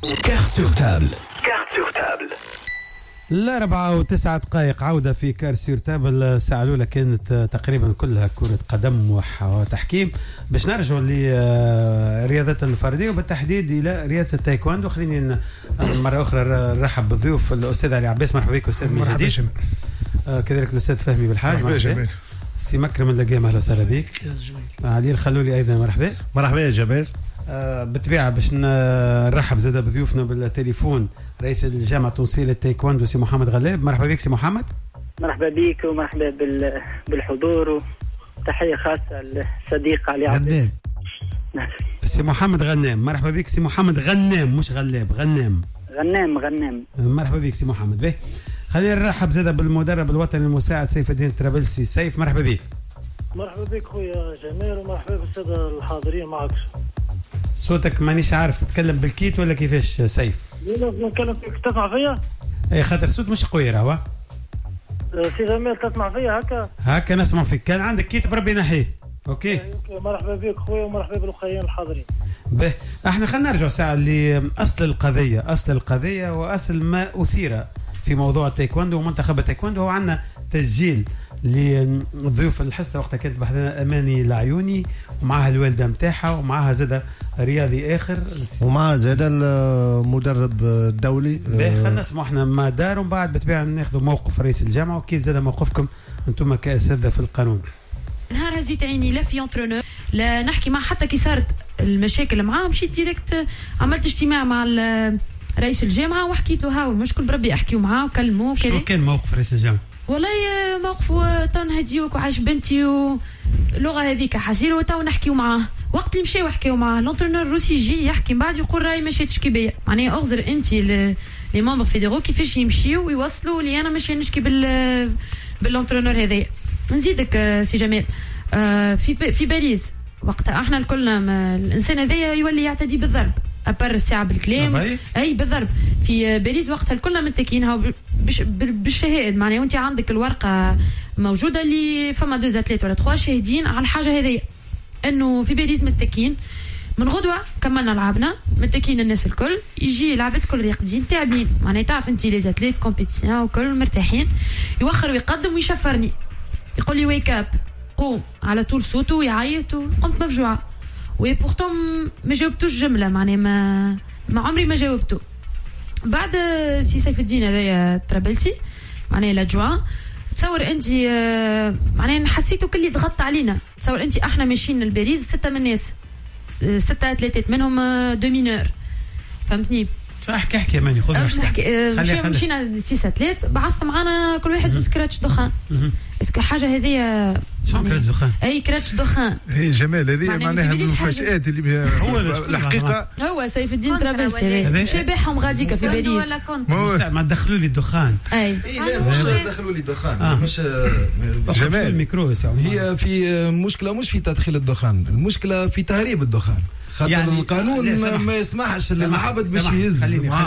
Carte sur table. Carte sur table. 4:09 عودة في كار سور تابل. الساعة الأولى كانت تقريبا كلها كرة قدم وتحكيم. باش نرجعوا لرياضة الفردية وبالتحديد إلى رياضة التايكواندو. خليني مرة أخرى نرحب بالضيوف الأستاذ علي عباس. مرحبا بك أستاذ من جديد. كذلك الأستاذ فهمي بالحاج. مرحبا سي مكرم اللقام أهلا وسهلا بك. علي الخلولي أيضا مرحبا. مرحبا يا جمال. بالطبيعة باش نرحب زاده بضيوفنا بالتليفون رئيس الجامعة التونسية للتايكواندو سي محمد غلاب. مرحبا بك سي محمد. مرحبا بك ومرحبا بالحضور وتحية خاصة للصديق علي عبد. سي محمد غنام. مرحبا بك سي محمد غنام مش غلاب غنام. غنام. مرحبا بك سي محمد. به خلينا نرحب زاده بالمدرب الوطني المساعد سيف الدين الطرابلسي. سيف مرحبا بك. مرحبا بك خويا جمال ومرحبا بالسادة الحاضرين معك. صوتك مانيش عارف تتكلم بالكيت ولا كيفاش سيف؟ لا نتكلم فيك تسمع فيا؟ اي خاطر الصوت مش قوي راهو. سي جمال تسمع فيا هكا نسمع فيك. كان عندك كيت بربي نحيه. اوكي مرحبا بك خويا ومرحبا بالاخوين الحاضرين. به احنا خلينا نرجع ساعه لاصل القضيه واصل ما اثير في موضوع التايكواندو ومنتخب التايكواندو. هو عندنا تسجيل لضيوف الحصه وقتها كانت بحثنا اماني العيوني ومعها الوالده نتاعها ومعها زاده رياضي اخر ومعها زاده المدرب الدولي. خلينا نسمعوا احنا ما دار ومن بعد بالطبيعه ناخذوا موقف رئيس الجامعه واكيد زاده موقفكم انتم كاساتذه في القانون. نهار هزيت عيني لا في انترونور لا نحكي مع حتى كي صارت المشاكل معاه مشيت ديريكت عملت اجتماع مع رئيس الجامعه وحكيت له هاو المشكل بربي احكيوا معاه وكلموه. شو كان موقف رئيس الجامعه؟ والله موقفه تو نهديوك وعايش بنتي واللغه هذيك حسير وتو نحكيو معاه. وقت اللي مشاو يحكيو معاه الانترونور الروسي يجي يحكي من بعد يقول راي مشيتش كي بيا. معناها اغزر انت لي ممبر فيدرو كيفاش يمشيو ويوصلوا لي انا ماشي نشكي بالانترونور هذايا. نزيدك سي جمال في باريس وقتها احنا الكلنا الانسان هذايا يولي يعتدي بالضرب ابر الساعه بالكلام. اي بالضرب في باريس وقتها الكلنا متكينها بالشهائد. معناها وانت عندك الورقه موجوده اللي فما 2 3 ولا 3 شاهدين على الحاجه هذيا انه في باريس متكين. من غدوه كملنا لعبنا متكين الناس الكل يجي لعبت كل راقدين تعبين. معناها تعرف انت لي زاتليت كومبيتيسيون وكل مرتاحين يوخر ويقدم ويشفرني يقول لي ويك اب قوم على طول صوته ويعيط وقمت مفجوعه. وي بورتون ما جاوبتوش جمله. معناها ما عمري ما جاوبته. بعد سي سيف الدين هذايا الطرابلسي معناها الادجوان تصور انت معناها حسيته كل ضغط علينا. تصور انت احنا ماشيين لباريس 6 من الناس 6 اتليتات منهم 2 مينور فهمتني. احكي ماني خذ مشينا 6 اتليت بعث معنا كل واحد زوز كراتش دخان. اسكو حاجه هذه شو كراتش دخان؟ اي كراتش دخان. هي جمال هذه معناها من المفاجآت اللي هو الحقيقه هو سيف الدين الطرابلسي شبيحهم غاديكا في باريس. ما دخلوا لي الدخان. اي لا مش دخلوا لي الدخان مش جمال الميكرو. هي في مشكله مش في تدخين الدخان، المشكله في تهريب الدخان. خاطر يعني القانون ما يسمحش للعبد باش يهز.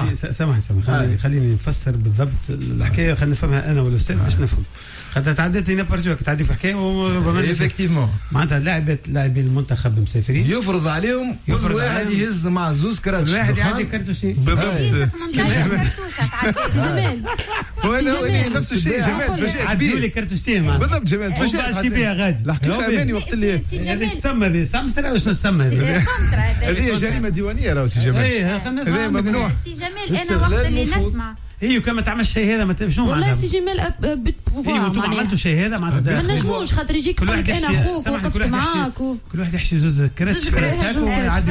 خليني نفسر بالضبط الحكايه. خلينا نفهمها انا والاستاذ باش نفهم. خاطر تعديت هنا برجوك تعدي في حكايه ايفيكتيفمون معناتها لاعبي المنتخب مسافرين يفرض عليهم كل واحد يهز مع زوز كراتش. كل واحد يعطي كرتوشين بالضبط. جمال وانا نفس الشيء جمال تفاجئت عدوا لي كرتوشين بالضبط. جمال تفاجئت بها غادي الحقيقه اماني وقت اللي هذه السمه هذه سمسره واش السمه هذه؟ هذه جريمه ديوانيه راهو سي جمال. اي خلينا نسمع. هذا ممنوع سي جمال. انا وقت اللي نسمع هي وكما تعمل شيء هذا ما شنو والله سي جمال بتبوفوار. انتم عملتوا شيء هذا معناتها ما نجموش خاطر يجيك يقول لك انا اخوك وقفت معاك كل واحد يحشي زوز كراتش ونعدي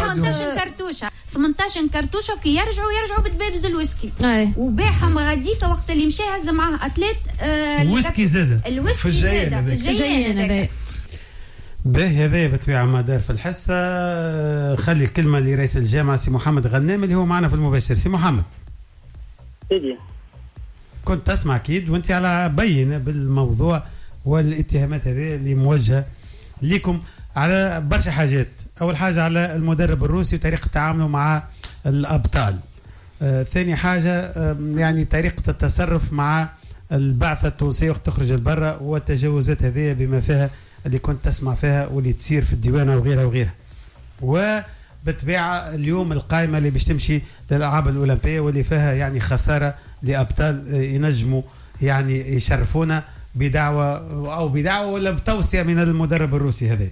18 كرتوشه وكي يرجعوا بدبابز الويسكي وباعهم غاديكا. وقت اللي مشى هز معاه اتليت الويسكي زاد في الجيان هذا. باهي هذا بطبيعه ما دار في الحصه. خلي الكلمه لرئيس الجامعه سي محمد غنام اللي هو معنا في المباشر. سي محمد سيدي كنت تسمع اكيد وانت على بينه بالموضوع والاتهامات هذه اللي موجهه لكم على برشا حاجات. اول حاجه على المدرب الروسي وطريقه تعامله مع الابطال. ثاني حاجه يعني طريقه التصرف مع البعثه التونسيه وقت تخرج لبرا والتجاوزات هذه بما فيها اللي كنت تسمع فيها واللي تصير في الديوانه وغيرها وغيرها. بالطبيعه اليوم القائمه اللي باش تمشي للالعاب الاولمبيه واللي فيها يعني خساره لابطال ينجموا يعني يشرفونا بدعوه ولا بتوصيه من المدرب الروسي هذا.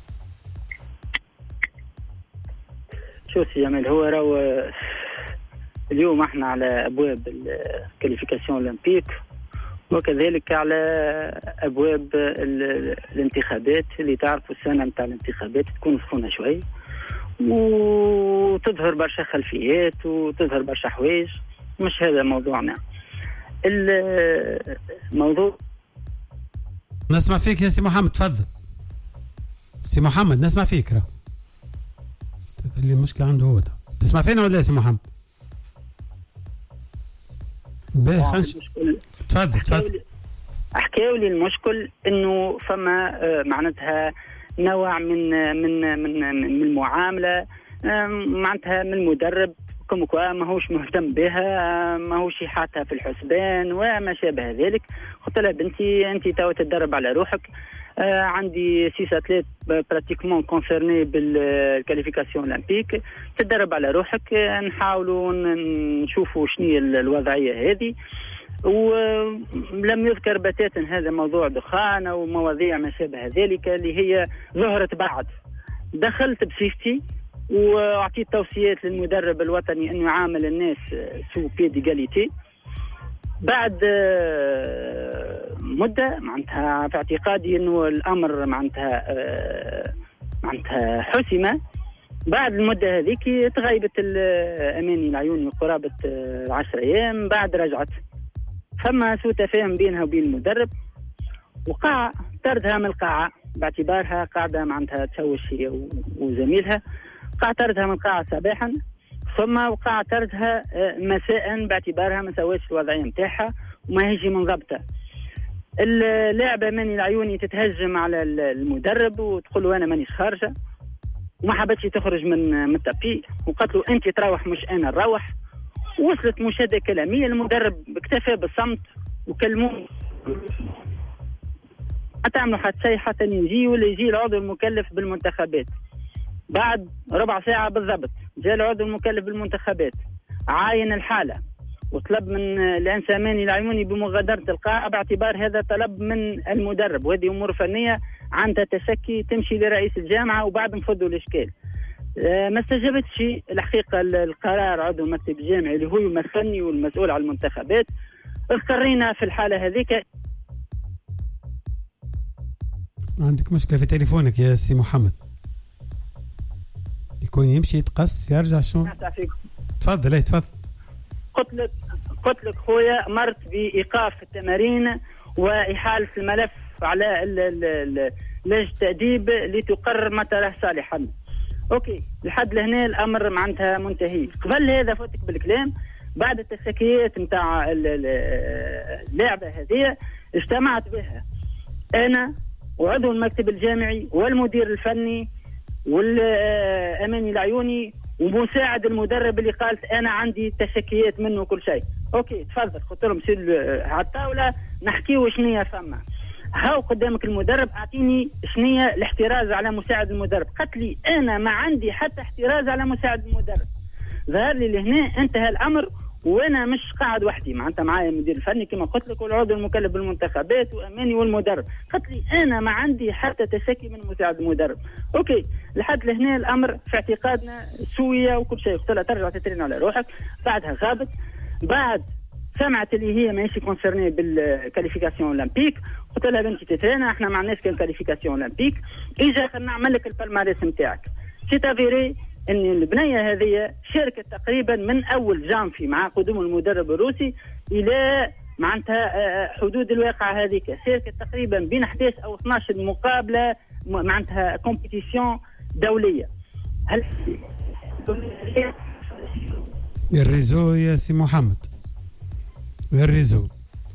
شو سي جمال، هو راهو اليوم احنا على ابواب الكاليفيكاسيون اولمبيك وكذلك على ابواب الانتخابات اللي تعرفوا السنه نتاع الانتخابات تكون سخونه شوي وتظهر برشا خلفيات وتظهر برشا حوايج. مش هذا موضوعنا. الموضوع نسمع فيك يا سي محمد، تفضل سي محمد نسمع فيك. راه اللي المشكله عنده هو ده. تسمع فينا ولا يا سي محمد؟ باهي تفضل. حكاوا لي المشكل انه فما معناتها نوع من المعامله معناتها من المدرب كما ماهوش مهتم بها، ماهوش حاطها في الحسبان وما شابه ذلك. قلت لها بنتي انت تو تدرب على روحك، عندي 6 اتليت براتيكمون كونسيرني بالكاليفيكاسيون اولمبيك، تدرب على روحك، نحاولوا نشوفوا شنو الوضعيه هذه. ولم يذكر بتاتا هذا موضوع دخان او مواضيع ما شابه ذلك اللي هي ظهرت بعد. دخلت بسيفتي واعطيت توصيات للمدرب الوطني انه يعامل الناس سو بي ديغاليتي. بعد مده معناتها في اعتقادي انه الامر معناتها حسمه. بعد المده هذيك تغيبت الاماني العيوني قرابه 10 ايام، بعد رجعت فما سوء تفاهم بينها وبين المدرب وقع طردها من القاعه باعتبارها قاعده معناتها تشوش هي وزميلها. وقع طردها من القاعه صباحا، ثم وقع طردها مساء باعتبارها ما سوتش الوضعيه نتاعها وما هيش منضبطه. اللاعبه ماني العيوني تتهجم على المدرب وتقول له انا مانيش خارجه وما حبتش تخرج من التابي وقالت له انت تروح مش انا نروح. وصلت مشاده كلاميه، المدرب اكتفى بالصمت وكلموه تعملوا حتى شيء حتى يجي ولا يجي العضو المكلف بالمنتخبات. بعد ربع ساعه بالضبط جاء العضو المكلف بالمنتخبات عاين الحاله وطلب من الانسه ماني العيوني بمغادره القاعه باعتبار هذا طلب من المدرب، وهذه امور فنيه عندها تشكي تمشي لرئيس الجامعه وبعد نفضوا الاشكال. ما استجابتش الحقيقه القرار عضو المكتب الجامعي اللي هو يمثلني والمسؤول على المنتخبات. اضطرينا في الحاله هذيك. عندك مشكله في تليفونك يا سي محمد، يكون يمشي يتقص يرجع شنو؟ تفضل تفضل. قلت لك خويا مرت بايقاف التمارين واحاله الملف على لجنه التاديب لتقرر متى راه صالحا. اوكي لحد لهنا الامر معناتها منتهي. قبل هذا فوتك بالكلام، بعد التشكيات نتاع اللعبه هذه اجتمعت بها انا وعضو المكتب الجامعي والمدير الفني والاماني العيوني ومساعد المدرب اللي قالت انا عندي تشكيات منه وكل شيء. اوكي تفضل. قلت لهم سير على الطاوله نحكيوا شنية فما. هاو قدامك المدرب اعطيني شنية الاحتراز على مساعد المدرب. قالت لي انا ما عندي حتى احتراز على مساعد المدرب. ظهر لي لهنا انتهى الامر وانا مش قاعد وحدي، معناتها معايا المدير الفني كما قلت لك والعضو المكلف بالمنتخبات واماني والمدرب. قالت لي انا ما عندي حتى تشكي من مساعد المدرب. اوكي لحد لهنا الامر في اعتقادنا سويه وكل شيء. قلت لها ترجع تترين على روحك. بعدها غابت. بعد سمعت اللي هي ماشي كونسيرني بالكاليفيكاسيون اولمبيك. قلت لها بنتي تترينا احنا ما عندناش كاليفيكاسيون اولمبيك، اجا خلينا نعمل لك البالماريس نتاعك. سي تافيري ان البنيه هذه شاركت تقريبا من اول جانفي مع قدوم المدرب الروسي الى معناتها حدود الواقعه هذيك، شاركت تقريبا بين 11 او 12 مقابله معناتها كومبيتيسيون دوليه. هل الريزو يا سي محمد الريزو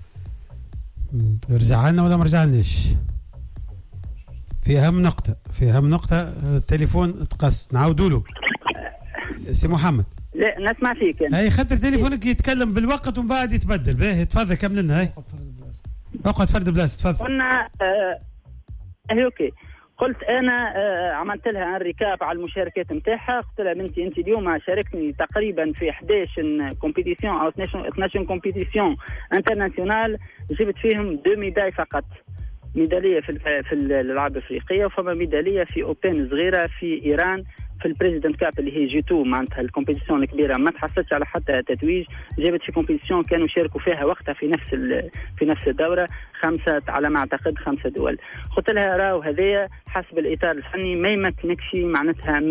رجع لنا ولا ما رجعناش؟ في اهم نقطه التليفون تقص نعاودوا له سي محمد. لا نسمع فيك أنا. هاي خاطر تليفونك يتكلم بالوقت ومن بعد يتبدل. باهي تفضل كمل لنا. هاي اقعد فرد بلاصه تفضل. قلنا اوكي قلت انا عملت لها ان ريكاب على المشاركات نتاعها، قلت لها بنتي انت اليوم شاركتني تقريبا في 11 كومبيتيسيون او 12 كومبيتيسيون انترناسيونال، جبت فيهم 2 ميداي فقط، ميداليه في الالعاب الافريقيه، وفما ميداليه في اوبن صغيره في ايران في البريزيدنت كاب اللي هي جي2 معناتها الكومبيتيسيون الكبيره، ما تحصلتش على حتى تتويج. جابت في كومبيتيسيون كانوا شاركوا فيها وقتها في نفس الدوره 5 على ما اعتقد 5 دول. قلت لها راهو هذايا حسب الاطار الفني ما يمكنكش معناتها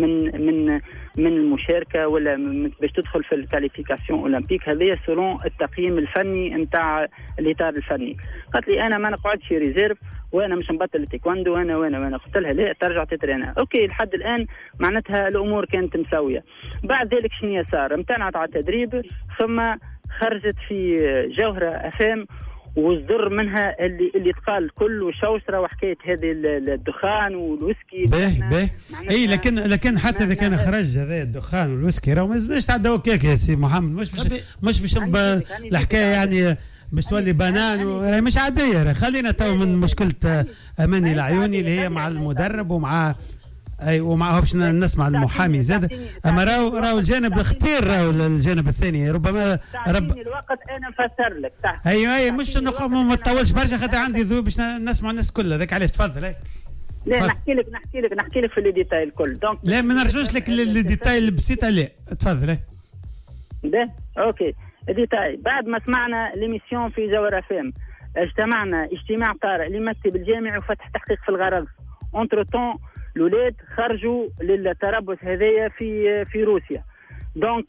من المشاركه ولا باش تدخل في الكاليفيكاسيون اولمبيك، هذايا سولون التقييم الفني نتاع الاطار الفني. قالت لي انا ما نقعدش ريزيرف وانا مش نبطل التايكواندو وانا قلت لها لا ترجع تترينا. اوكي لحد الان معناتها الامور كانت مساويه. بعد ذلك شنو صار؟ امتنعت على التدريب ثم خرجت في جوهره افام وصدر منها اللي تقال الكل وشوشره وحكايه هذه الدخان والويسكي. باهي اي لكن حتى اذا كان خرج هذا الدخان والويسكي راهو ما لازمش تعدوا هكاك يا سي محمد، مش باش الحكايه يعني باش تولي بنان راهي مش عاديه. خلينا تو من مشكله اماني العيوني اللي هي مع المدرب ومع ومعه باش نسمع المحامي زاد. اما راهو الجانب الاختير، راهو الجانب الثاني ربما الوقت انا نفسر لك. ايوه مش ما تطولش برشا خاطر عندي ذوق باش نسمع الناس كلها. ذاك علاش تفضل. لا نحكي لك في لي ديتاي الكل. دونك لا ما نرجوش لك لي ديتاي البسيطه. لا تفضل. ده اوكي ديتاي. بعد ما سمعنا ليميسيون في جوهر افام اجتمعنا اجتماع طارئ للمكتب الجامعي وفتح تحقيق في الغرض. اونتر طون الولاد خرجوا للتربص هذايا في روسيا. دونك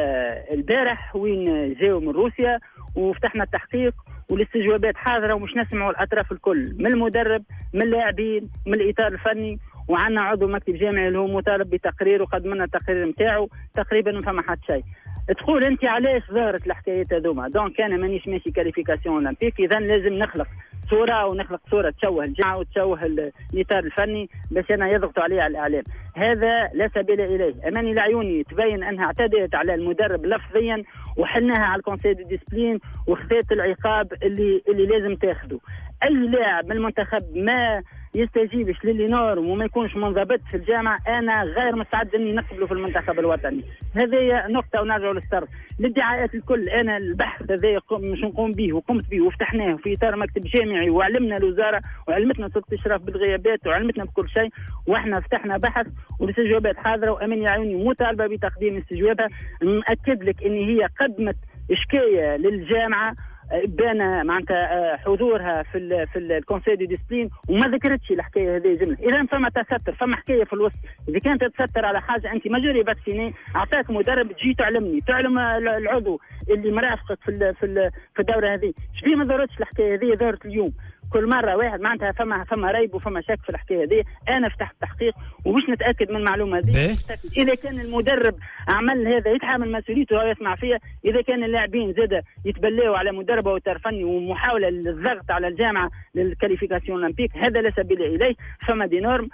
البارح وين جاوا من روسيا وفتحنا التحقيق والاستجوابات حاضره ومش نسمعوا الاطراف الكل، من المدرب من اللاعبين من الاطار الفني، وعندنا عضو مكتب جامعي اللي هو مطالب بتقرير وقدمنا التقرير نتاعو تقريبا ما فما حد شيء. تقول انت علاش ظهرت الحكايات هذوما؟ دونك انا مانيش ماشي كاليفيكاسيون اولمبيك، اذا لازم نخلق صوره ونخلق صوره تشوه الجامعه وتشوه الاطار الفني باش انا يضغطوا عليه على الاعلام. هذا لا سبيل اليه. اماني العيوني تبين انها اعتدت على المدرب لفظيا وحلناها على الكونسي دي ديسبلين وخذت العقاب اللي لازم تاخذه. اي لاعب من المنتخب ما يستجيبش للي نورم وما يكونش منضبط في الجامعه انا غير مستعد اني نقبله في المنتخب الوطني. هذه نقطه ونرجع للسر. الادعاءات الكل انا البحث هذا مش نقوم به وقمت به وفتحناه في اطار مكتب جامعي وعلمنا الوزاره وعلمتنا سلطه الاشراف بالغيابات وعلمتنا بكل شيء، واحنا فتحنا بحث والاستجوابات حاضره واماني العيوني مطالبه بتقديم استجوابها. ناكد لك ان هي قدمت اشكايه للجامعه بان معناتها حضورها في الكونسي دي ديسبلين وما ذكرتش الحكايه هذه جمله. اذا فما تستر، فما حكايه في الوسط. اذا كانت تستر على حاجه انت ماجوري فاكسيني اعطاك مدرب تجي تعلم العضو اللي مرافقك في الدوره هذه. شبيه ما ظهرتش الحكايه هذه؟ ظهرت اليوم. كل مره واحد معناتها فما ريب وفما شك في الحكايه هذه. انا فتحت تحقيق ومش نتاكد من المعلومه هذه. اذا كان المدرب عمل هذا يتحمل مسؤوليته ويسمع فيها. اذا كان اللاعبين زاد يتبلاوا على مدرب او اطار فني ومحاوله للضغط على الجامعه للكاليفيكاسيون اولمبيك هذا لا سبيل اليه. فما دي نورم،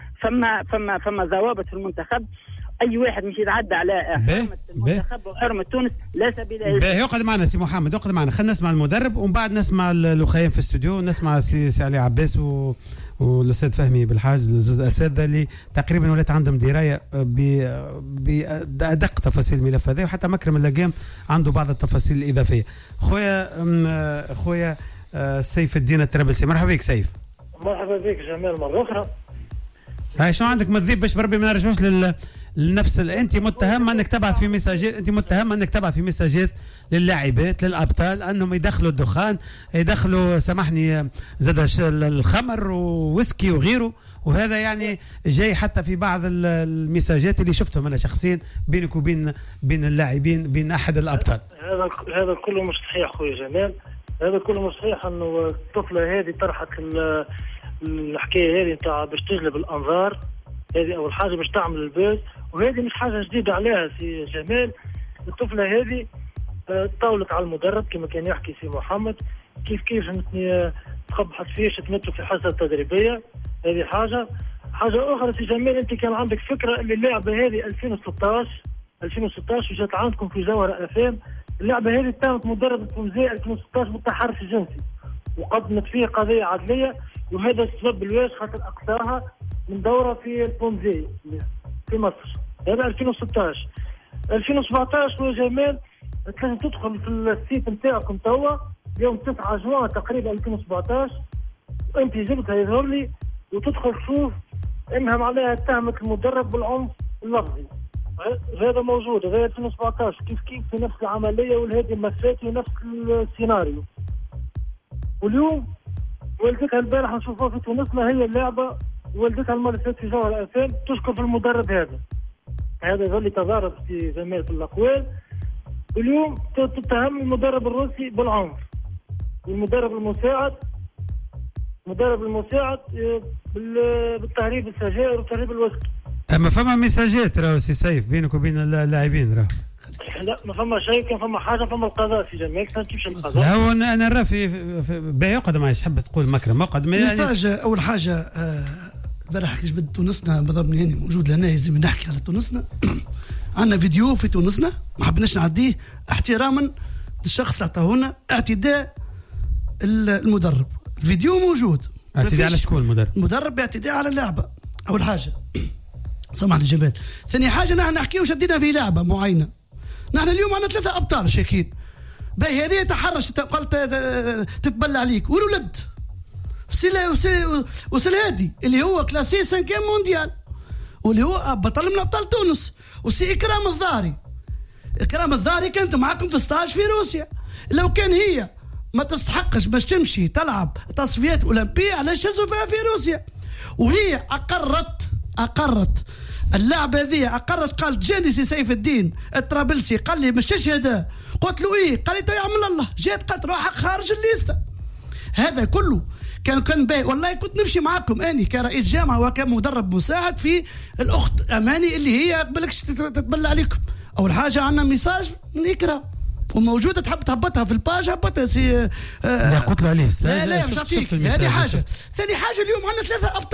فما ضوابط في المنتخب. اي واحد مش يتعدى على حرمه المنتخب وحرمه تونس لا سبيل اليه. يقعد معنا سي محمد، يقعد معنا. خلينا نسمع المدرب ومن بعد نسمع الاخوين في الاستوديو، نسمع سي علي عباس والاستاذ فهمي بالحاج، زوز اساتذه اللي تقريبا ولات عندهم درايه بادق تفاصيل الملف هذا، وحتى مكرم اللقام عنده بعض التفاصيل الاضافيه. خويا سيف الدين الترابلسي، مرحبا بك سيف. مرحبا بك جمال مره اخرى. هاي شنو عندك مذيب باش بربي ما نرجعوش لنفس انت متهم انك تبعث في مساجات، للاعبات للابطال انهم يدخلوا الدخان، يدخلوا سامحني زاد الخمر وويسكي وغيره، وهذا يعني جاي حتى في بعض المساجات اللي شفتهم انا شخصيا بينك وبين اللاعبين، بين احد الابطال. هذا كله مش صحيح خويا جمال، هذا كله مش صحيح. انه الطفله هذه طرحت الحكايه هذه نتاع باش تجلب الانظار، هذه اول حاجه باش تعمل البوز، وهذه مش حاجه جديده عليها سي جمال. الطفله هذه طاولت على المدرب كما كان يحكي سي محمد، كيف شمتني تقبحت فيه، شتمته في حصه تدريبيه. هذه حاجه اخرى سي جمال، انت كان عندك فكره اللي اللعبه هذه 2016 وجات عندكم في جوهر افام. اللعبه هذه تمت مدرب تونسي 2016 بالتحرش الجنسي وقدمت فيه قضيه عدليه، وهذا السبب الواش خاطر اقصاها من دوره في البونزي في مصر، هذا 2016. 2017 خويا جمال لازم تدخل في السيت نتاعكم توا يوم 9 جوان تقريبا 2017، انت جبتها يظهر لي وتدخل تشوف انها معناها اتهمت المدرب بالعنف اللفظي. هذا موجود، هذا 2017 كيف في نفس العمليه والهادي المساتي ونفس السيناريو. واليوم والدتها البارح نشوفوها في تونسنا هي اللاعبه، والدتها المره اللي فاتت في جوهر الافلام تشكر في المدرب هذا يظل تضارب في جميع الأقوال. اليوم تتهم المدرب الروسي بالعنف، والمدرب المساعد بالتهريب السجائر وتهريب الوسكي. اما فما ميساجات راهو سي سيف بينك وبين اللاعبين راهو؟ لا ما فما شيء، كان فما حاجه، فما القضاء في جميع تمشي القضاء. لا هو انا نرى في باهي اقعد معايا، حبيت تقول مكرم اقعد ميساج. اول حاجه البارح كي جبت تونسنا بضربني هاني موجود لهنا يلزم نحكي على تونسنا. عندنا فيديو في تونسنا ما حبناش نعديه احتراما للشخص اللي عطاه لنا اعتداء المدرب. الفيديو موجود. اعتداء على شكون المدرب؟ المدرب باعتداء على اللعبه. اول حاجه سمعني جمال. ثاني حاجه نحن نحكيو شدينا في لعبه معينه. نحن اليوم عندنا 3 ابطال شاكين. باهي هذه تحرش قلت تتبلى عليك والولد وسلهادي اللي هو كلاسي 5 مونديال واللي هو بطل من ابطال تونس، وسي اكرام الظاهري كانت معاكم في ستاج في روسيا. لو كان هي ما تستحقش باش تمشي تلعب تصفيات اولمبيه علاش شزوا فيها في روسيا؟ وهي اقرت اللعبه هذه، قالت جاني سي سيف الدين الطرابلسي قال لي مش شهاده، قلت له ايه؟ قال لي تو يعمل الله، جات قالت روحك خارج الليسته. هذا كله كان باهي، والله كنت نمشي معاكم اني كرئيس جامعه وكمدرب مساعد في الاخت اماني اللي هي قبلكش تتبلى عليكم. اول حاجه عندنا ميساج من اكرام وموجوده، تحب تهبطها في الباج هبطها سي لا قلت له عليه لا مش عطيك. هذه حاجه. ثاني حاجه اليوم عندنا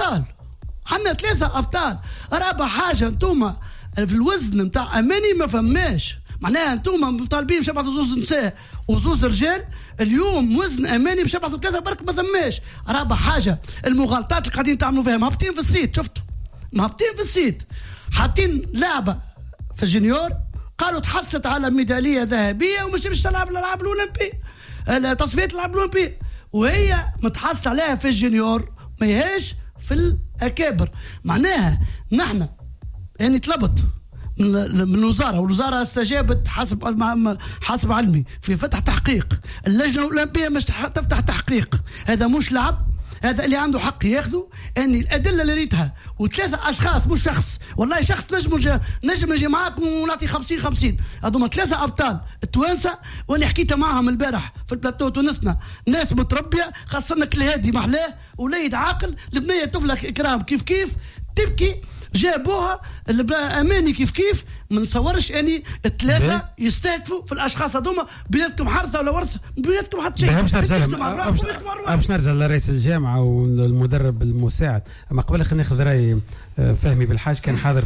3 ابطال. رابع حاجه انتوما في الوزن نتاع اماني ما فماش، معناها انتوما مطالبين باش يبعثوا 2 نساء و2 رجال. اليوم وزن اماني باش يبعثوا 3 برك ما ثماش. رابع حاجه المغالطات اللي قاعدين تعملوا فيها، مهبطين في السيت، شفتوا مهبطين في السيت، حاطين لعبه في الجونيور قالوا تحصلت على ميداليه ذهبيه ومش باش تلعب الالعاب الاولمبيه، تصفيات الالعاب الاولمبيه، وهي متحصل عليها في الجونيور ما هيش في الاكابر. معناها نحن يعني طلبت من الوزاره، والوزاره استجابت حسب علمي في فتح تحقيق. اللجنه الاولمبيه مش تفتح تحقيق، هذا مش لعب، هذا اللي عنده حق ياخذه. اني الادله اللي ريتها و3 اشخاص مش شخص، والله شخص نجم يجي معاكم ونعطي 50-50. هذوما 3 ابطال التوانسه، وانا حكيت معاهم البارح في البلاتو تونسنا، ناس متربيه، خاصه الهادي محلاه وليد عاقل، البنيه طفله اكرام كيف تبكي، جابوها اماني كيف ما نتصورش اني 3 يستهدفوا في الاشخاص هذوما. بيناتكم حرثه ولا ورثه؟ بيناتكم حتى شيء. باش نرجع لرئيس الجامعه والمدرب المساعد. اما قبل خلينا ناخذ راي فهمي بالحاج، كان حاضر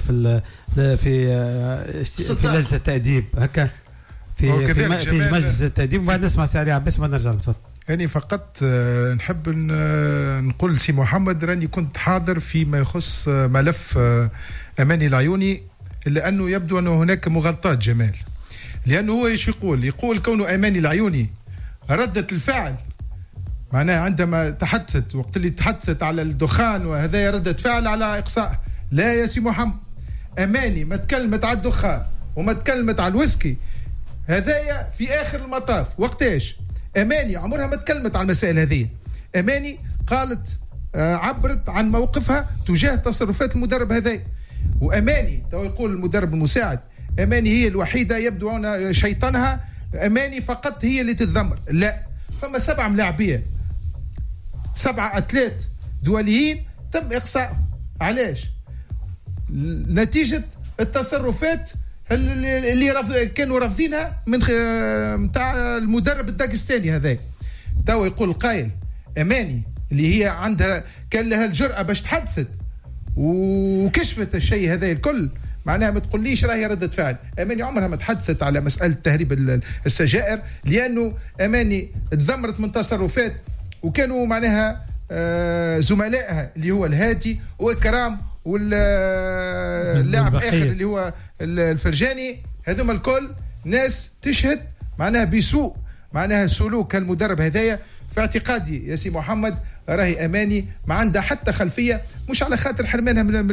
في لجنه التاديب هكا في مجلس التاديب، وبعد نسمع سعدي عباس وبعد نرجع. تفضل. يعني فقط نحب نقول سي محمد راني كنت حاضر فيما يخص ملف أماني العيوني، لأنه يبدو أنه هناك مغالطات جمال، لأنه هو يقول كونه أماني العيوني ردة الفعل، معناها عندما تحدثت وقت اللي تحدثت على الدخان وهذا ردة فعل على إقصاء. لا يا سي محمد، أماني ما تكلمت على الدخان وما تكلمت على الويسكي، هذايا في آخر المطاف. وقتاش أماني عمرها ما تكلمت على المسائل هذه. أماني قالت عبرت عن موقفها تجاه تصرفات المدرب هذا. وأماني تو يقول المدرب المساعد أماني هي الوحيدة يبدو أن شيطانها أماني فقط هي اللي تتذمر. لا، فما 7 ملاعبية، 7 أتلات دوليين تم إقصاء. علاش؟ نتيجة التصرفات اللي كانوا رافضينها من متاع المدرب الداغستاني هذا. تو يقول القائل أماني اللي هي عندها كان لها الجرأة باش تحدثت وكشفت الشيء هذا الكل، معناها ما تقوليش راهي ردة فعل. أماني عمرها ما تحدثت على مسألة تهريب السجائر، لأنه أماني تذمرت من تصرفات وكانوا معناها زملائها اللي هو الهادي واكرام واللاعب اخر اللي هو الفرجاني، هذوما الكل ناس تشهد معناها بسوء معناها سلوك المدرب هذايا. في اعتقادي يا سي محمد راهي اماني ما عندها حتى خلفيه، مش على خاطر حرمانها من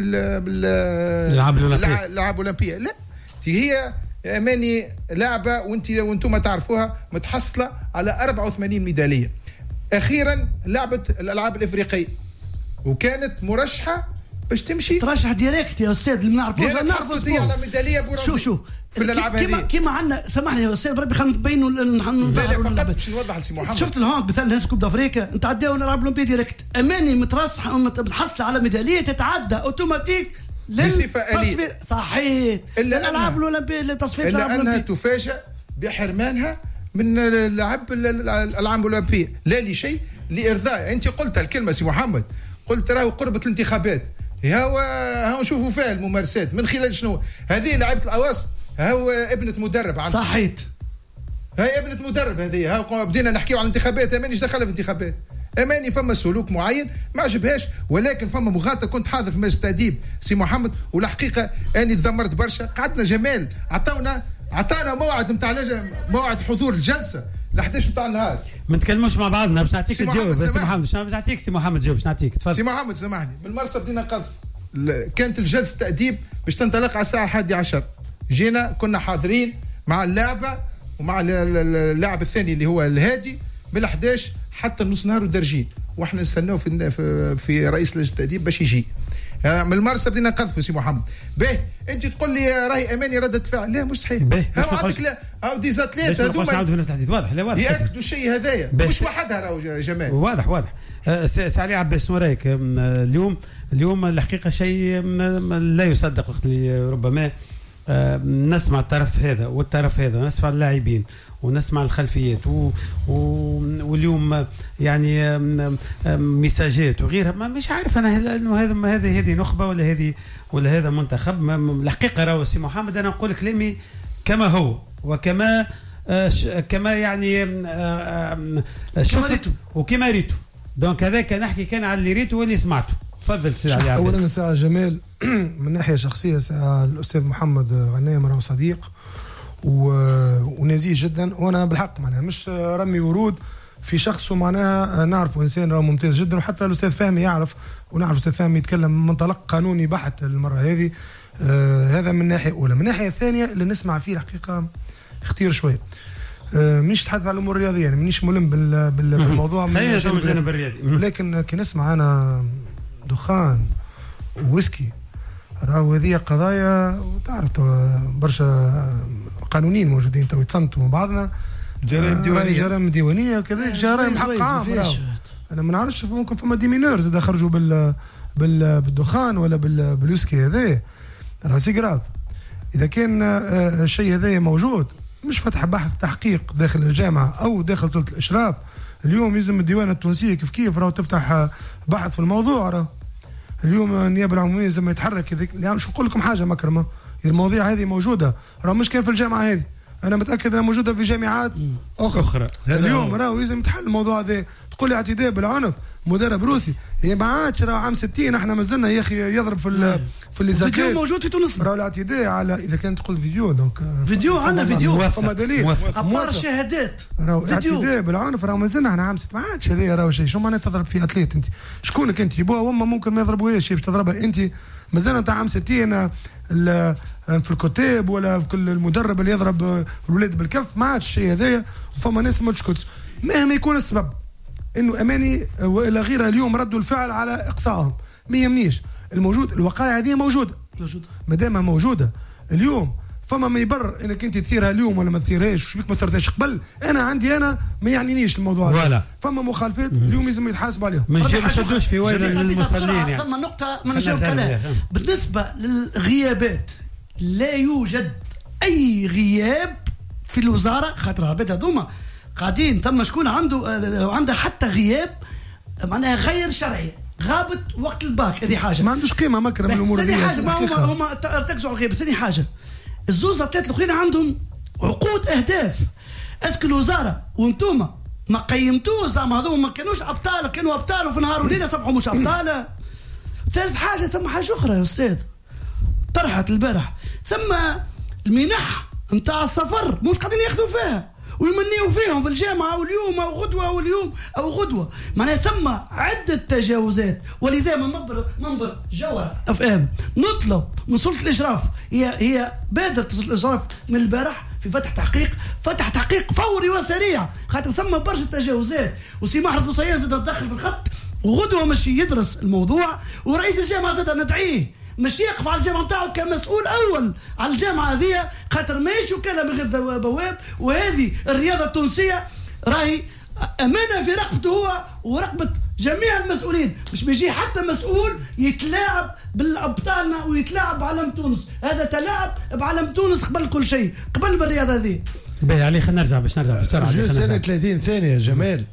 الالعاب الاولمبيه، لا هي اماني لاعبه وانتم تعرفوها متحصله على 84 ميداليه. اخيرا لعبت الالعاب الافريقيه وكانت مرشحه باش تمشي ترشح ديريكت يا استاذ اللي نعرفوش هي على ميداليه برونزيه. شوف في الالعاب هذه كيما عندنا، سامحني يا استاذ ربي خلينا نبينوا فقط باش نوضح لسي محمد. شفت الهاند مثال ناس كوب افريقيا نتعداو الالعاب الاولمبيه ديريكت، اماني مترشحه متحصله على ميداليه تتعدى اوتوماتيك بصفه آلية. صحيح الالعاب الاولمبيه لتصفيه الالعاب الاولمبيه انها تفاجأ بحرمانها من الالعاب الاولمبيه، لا لشيء لارضاء. انت قلت الكلمه سي محمد، قلت راهو قربة الانتخابات، هاو نشوفوا فيها الممارسات من خلال شنو هذه لعيبه الاوسط، هاو ابنه مدرب عنده صحيت، هاي ابنه مدرب هذه. هاو بدينا نحكيو على الانتخابات، اماني ايش دخلها في الانتخابات؟ اماني فما سلوك معين ما عجبهاش، ولكن فما مغالطه. كنت حاضر في مجلس التأديب سي محمد، والحقيقه اني تذمرت برشا. قعدنا جمال عطانا موعد نتاع موعد حضور الجلسه ل 11 نتاع النهار، ما نتكلموش مع بعضنا باش نعطيك تجاوب. سي محمد باش نعطيك سي محمد جاوب باش نعطيك، تفضل سي محمد. سامحني من المرسى بدينا قذف، كانت الجلسه التأديب باش تنطلق على الساعه 11، جينا كنا حاضرين مع اللعبه ومع اللاعب الثاني اللي هو الهادي من 11 حتى نص نهار ودرجين، واحنا نستناو في رئيس لجنه التأديب باش يجي. من المرسى بدينا نقذفوا سي محمد. باهي انت تقول لي راهي اماني رده فعل، لا مش صحيح. هاو عندك لا هاو دي زاتليت هذوما واضح لا واضح ياكدوا الشيء هذايا، مش وحدها راهو جمال واضح. سعلي عباس ورايك اليوم الحقيقه شيء لا يصدق، وقت اللي ربما نسمع الطرف هذا والطرف هذا، نسمع اللاعبين ونسمع الخلفيات واليوم يعني مساجات وغيرها، مش عارف انا انه هذه نخبه ولا هذا منتخب. الحقيقه راهو سي محمد انا نقول كلامي كما هو وكما يعني شفت وكما ريته، دونك هذاك نحكي كان على اللي ريته واللي سمعته. تفضل سي علي. اولا ساعه جمال من ناحيه شخصيه، ساعه الاستاذ محمد غنام راهو صديق ونزيه جدا، وانا بالحق معناها مش رمي ورود في شخصه، معناها نعرفه انسان راهو ممتاز جدا، وحتى الاستاذ فهمي يعرف، ونعرف الاستاذ فهمي يتكلم من منطلق قانوني بحت المره هذه. هذا من ناحيه اولى. من ناحيه ثانيه اللي نسمع فيه الحقيقه اختير شويه، مانيش نتحدث على الامور الرياضيه، يعني مانيش ملم بالموضوع من الجانب الرياضي، ولكن كي نسمع انا دخان وويسكي راهو هذه قضايا، وتعرف برشا قانونيين موجودين تو يتصنتوا مع بعضنا، جرائم ديوانيه وكذلك جرائم حق عام. انا ما نعرفش ممكن فما ديمينورز اذا خرجوا بالدخان ولا بالويسكي، هذا راه سي جراف. اذا كان الشيء هذا موجود، مش فتح بحث تحقيق داخل الجامعه او داخل سلطه الاشراف، اليوم يلزم الديوان التونسيه كيف راهو تفتح بحث في الموضوع. راه اليوم النيابه العموميه لازم يتحرك. يعني شو نقول لكم حاجه مكرمه، المواضيع هذه موجوده، راه مش كان في الجامعه هذه، انا متاكد انها موجوده في جامعات اخرى. اليوم راهو لازم يتحل الموضوع هذا. تقول لي اعتداء بالعنف مدرب روسي، هي ما عادش راهو عام 60 احنا ما زلنا يا اخي يضرب في اللي فيديو موجود في تونس، راهو الاعتداء على اذا كانت تقول فيديو، دونك فيديو عندنا فيديو فما دليل ابار شهادات، راهو اعتداء بالعنف راهو ما زلنا احنا عام 60 ما عادش هذا راهو شيء. شو معناها تضرب في اتليت؟ انت شكونك انت؟ يبوها وما ممكن ما يضربوهاش، باش تضربها انت؟ مازال انت عام 60 في الكتاب ولا في كل المدرب اللي يضرب الولاد بالكف، ما عادش الشيء هذايا. وفما ناس ما تشكتش مهما يكون السبب، انه اماني والى غيرها اليوم ردوا الفعل على اقصائهم، ما يهمنيش الموجود. الوقائع هذه موجوده ما دامها موجوده اليوم، فما ما يبرر انك انت تثيرها اليوم ولا ما تثيرهاش، وش بيك ما تثيرهاش قبل. انا عندي ما يعنينيش الموضوع هذا، فما مخالفات اليوم لازم يتحاسب عليهم، ما نشدوش في وين المصلين. يعني ثم نقطه من نجاوب كلام بالنسبه للغيابات، لا يوجد اي غياب في الوزاره، خاطر العباد هذوما قاعدين ثم شكون عنده حتى غياب معناها غير شرعي، غابت وقت الباك. هذه حاجه ما عندوش قيمه مكرم الامور هذه. ثاني حاجه هما ارتكزوا على الغياب. ثاني حاجه الزوز ثلاث الاخرين عندهم عقود اهداف. اسكو الوزاره وانتوما ما قيمتوش زعما هذوما ما كانوش ابطال، كانوا ابطال وفي نهار وليله صبحوا مش ابطال. ثالث حاجه ثم حاجه اخرى يا استاذ طرحت البارح، ثم المنح نتاع السفر مش قاعدين ياخذوا فيها ويمنيوا فيهم في الجامعه واليوم او غدوه واليوم او غدوه، معناها ثم عده تجاوزات. ولذا من منبر جوهر اف ام نطلب من سلطه الاشراف، هي بادره سلطه الاشراف من البارح في فتح تحقيق فوري وسريع، خاطر ثم برشا تجاوزات. وسي محرز بوصيان زاد متدخل في الخط، وغدوه مش يدرس الموضوع، ورئيس الجامعه زاد ندعيه مش يقف على الجامعه نتاعو كمسؤول اول على الجامعه هذه، خاطر ماهيش وكاله من غير بواب. وهذه الرياضه التونسيه راهي امانه في رقبته هو ورقبه جميع المسؤولين، مش بيجي حتى مسؤول يتلاعب بالابطالنا ويتلاعب بعلم تونس. هذا تلاعب بعلم تونس قبل كل شيء، قبل بالرياضه هذه. باهي علي خلينا نرجع بسرعه. جوز سنه 30 ثانيه جمال.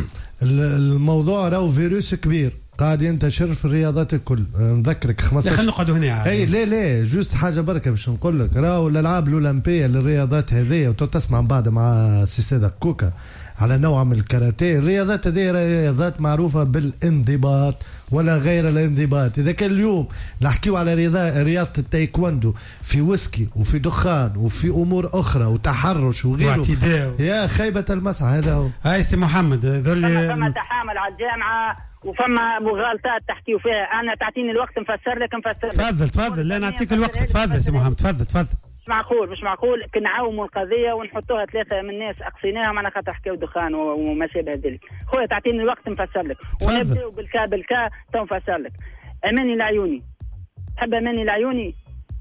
الموضوع راهو فيروس كبير قاعد ينتشر في الرياضات الكل. نذكرك 15 خلينا نقعدوا هنا. اي لا جوست حاجه بركه باش نقول لك، راهو الالعاب الاولمبيه للرياضات هذه وتسمع بعد مع سي سيدك كوكا على نوع من الكاراتيه. الرياضات هذه رياضات معروفه بالانضباط ولا غير الانضباط. اذا كان اليوم نحكيو على رياضه التايكوندو في ويسكي وفي دخان وفي امور اخرى وتحرش وغيره يا خيبه المسعى. هذا هو. هاي سي محمد فما تحامل على الجامعه وفما مغالطات تحكيوا فيها. انا تعطيني الوقت نفسر لك. تفضل لا نعطيك الوقت. تفضل سي محمد تفضل. مش معقول كنعاوموا القضيه ونحطوها ثلاثه من الناس اقصيناهم على خاطر حكاو دخان وما شابه ذلك. خويا تعطيني الوقت نفسر لك ونبداو بالكا تو نفسر لك. اماني العيوني، تحب اماني العيوني؟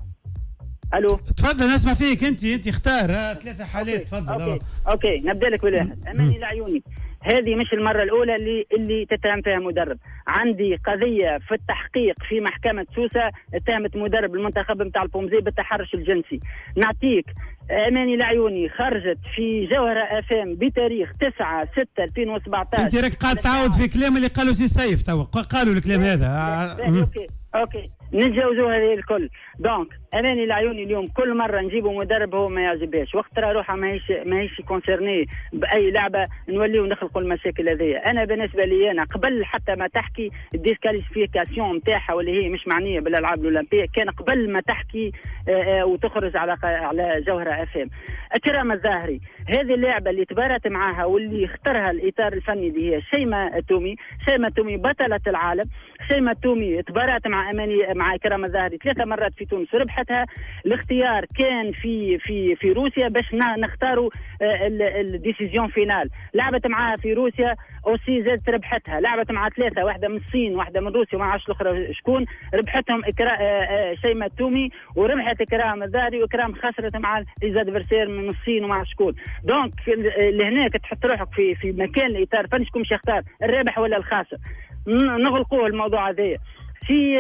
الو تفضل نسمع فيك. انت اختار 3 حالات. تفضل. اوكي نبدا لك بالواحد. اماني العيوني هذه مش المرة الأولى اللي تتهم فيها مدرب. عندي قضية في التحقيق في محكمة سوسة اتهمت مدرب المنتخب متاع البومزي بالتحرش الجنسي. نعطيك اماني العيوني خرجت في جوهرة افام بتاريخ 9/6/2017. انت راك قاعد تعاود في كلام اللي قالوا سي سيف تو قالوا الكلام هذا. اوكي نتجاوزوا هذه الكل. دونك اماني العيوني اليوم كل مره نجيبوا مدرب هو ما يعجبهاش، وقت ترى روحها ماهيش كونسيرني باي لعبه نوليو نخلقوا المشاكل هذه. انا بالنسبه لي انا قبل حتى ما تحكي الديسكاليفيكاسيون نتاعها واللي هي مش معنيه بالالعاب الاولمبيه، كان قبل ما تحكي وتخرج على جوهره افام. اكرام الظاهري هذه اللعبه اللي تبارت معاها واللي اختارها الاطار الفني اللي هي شيماء تومي بطله العالم. شيماء تومي تبارت مع اكرام الظاهري 3 مرات في تونس ربحتها. الاختيار كان في روسيا باش نختاروا الديسيزيون فينال. لعبت معاها في روسيا اوسي زادت ربحتها. لعبت مع 3، واحده من الصين واحده من روسيا وما عرفش الاخرى شكون، ربحتهم شيماء تومي وربحت اكرام الظاهري، واكرام خسرت مع ليزادفيرسير من الصين وما عرفش شكون. دونك لهناك تحط روحك في مكان الاطار فني شكون باش يختار الرابح ولا الخاسر. نغلقوه الموضوع هذا. في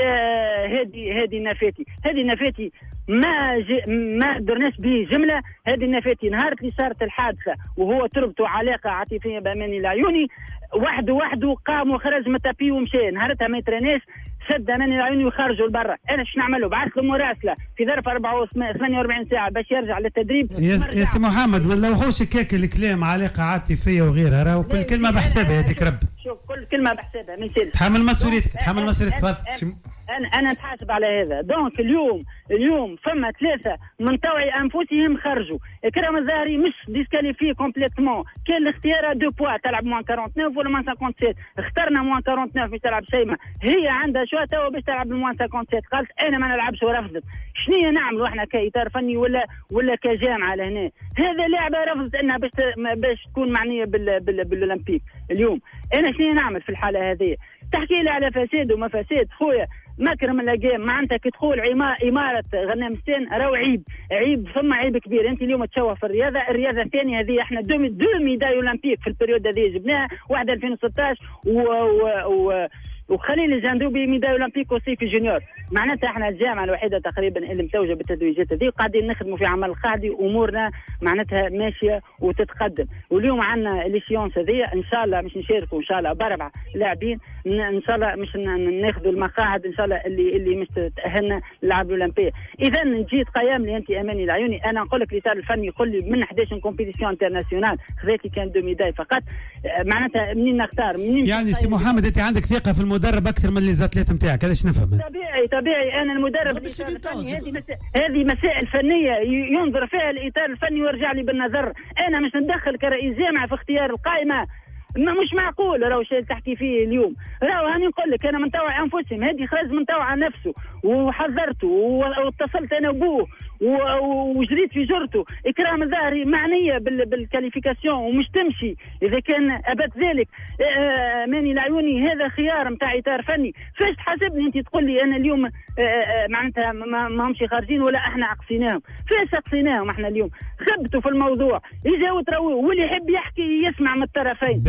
هذه نفاتي ما درناش به جمله. هذه النفاتي نهار اللي صارت الحادثه وهو تربطوا علاقه عاطفيه باماني العيوني وحده قام وخرج من التابي ومشى. نهارتها ما يترناش، شد اماني العيوني وخرجوا لبرا. انا شنو نعملوا؟ بعث له مراسله في ظرف 48 ساعه باش يرجع للتدريب. يا سي محمد ما نلوحوش كيك الكلام علاقه عاطفيه وغيرها، راهو كل كلمه بحسابها. هذيك رب شوف كل كلمه بحسابها من سلسله. تحمل مسؤوليتك. تفضل. انا نتحاسب على هذا. دونك اليوم فما 3 من توعي انفسهم خرجوا. اكرام الظاهري مش ديسكاليفي كومبليتمون، كان الاختيار 2 بوا تلعب موان 49 ولا موان 57. اخترنا موان 49 باش تلعب شيماء، هي عندها شويه توا باش تلعب موان 57. قالت انا ما نلعبش ورفضت. شنو نعملوا احنا كاطار فني ولا كجامعه لهنا؟ هذا لعبه رفضت انها باش تكون معنيه بالاولمبيك. اليوم انا شنو نعمل في الحاله هذه؟ تحكي لي على فساد وما فساد. خويا مكرم اللقام معناتها كي تقول إمارة غنامستان راهو عيب ثم عيب كبير. انت اليوم تشوه في الرياضه الثانيه هذه. احنا 2 ميداي اولمبيك في البريود هذه جبناها، واحده 2016 وخليل الجندوبي ميداي اولمبيك وصي في جونيور. معناتها احنا الجامعه الوحيده تقريبا اللي متوجه بالتتويجات هذه وقاعدين نخدموا في عمل قاعدي، امورنا معناتها ماشيه وتتقدم. واليوم عندنا الاشيونس هذه ان شاء الله مش نشاركوا ان شاء الله ب4 لاعبين ان شاء الله، مش ناخذوا المقاعد ان شاء الله اللي مش تاهلنا للعب الاولمبيه. اذا جيت قيام لي انت اماني العيوني، انا نقول لك الاطار الفني يقول لي من 11 كومبيتيسيون انترناسيونال خذيت لي كان 2 ميداي فقط. معناتها منين نختار منين يعني سي محمد انت عندك ثقه في المدرب اكثر من اللي زاتليت نتاعك، هذا نفهم. طبيعي انا المدرب هذه مسائل فنيه ينظر فيها الاطار الفني ويرجع لي بالنظر. انا مش ندخل كرئيس جامعه في اختيار القائمه، مش معقول. راهو شيء تحكي فيه اليوم، راهو هاني نقول لك انا من توعي انفسهم، هذه خرج من توعى نفسه وحذرته واتصلت انا وابوه وجريت في جرته. اكرام الظاهري معنيه بالكاليفيكاسيون ومش تمشي اذا كان ابت ذلك. ماني العيوني هذا خيار نتاع اطار فني. فاش تحاسبني انت تقول لي انا اليوم معناتها ما همش خارجين ولا احنا عقصيناهم؟ فاش عقصيناهم احنا اليوم؟ خبتوا في الموضوع يجاو تروي واللي يحب يحكي يسمع من الطرفين.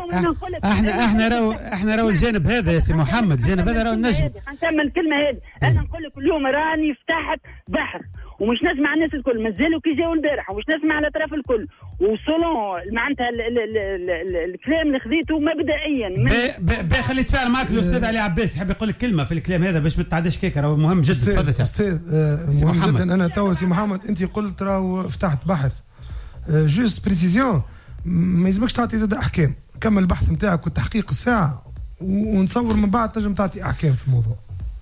احنا راهو الجانب هذا يا سي محمد، الجانب هذا راهو النجم. نكمل الكلمه هذه. انا نقول لك اليوم راني فتحت بحر ومش نسمع الناس الكل، مازالوا كي جاوا البارح ومش نسمع على الاطراف الكل، وصلون معناتها الكلام اللي خذيته مبدئيا خلي يتفاعل معك الاستاذ علي عباس، يحب يقول لك كلمه في الكلام هذا باش ما تتعداش كيكه، راهو مهم جدا. تفضل استاذ مهم جدا. انا تو سي محمد انت قلت راهو فتحت بحث، جوست بريسيزيون ما يلزمكش تعطي زاد احكام، كمل البحث نتاعك والتحقيق الساعه ونتصور من بعد تنجم تعطي احكام في الموضوع.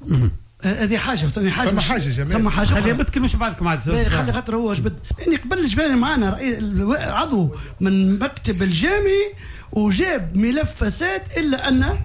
هذه حاجه ثاني حاجه ثم حاجه جميل ثم حاجه خلي ما تكلموش بعضكم عاد خلي خاطر هو جبد اني قبل الجباني معنا عضو من مكتب الجامعي وجاب ملف فساد الا ان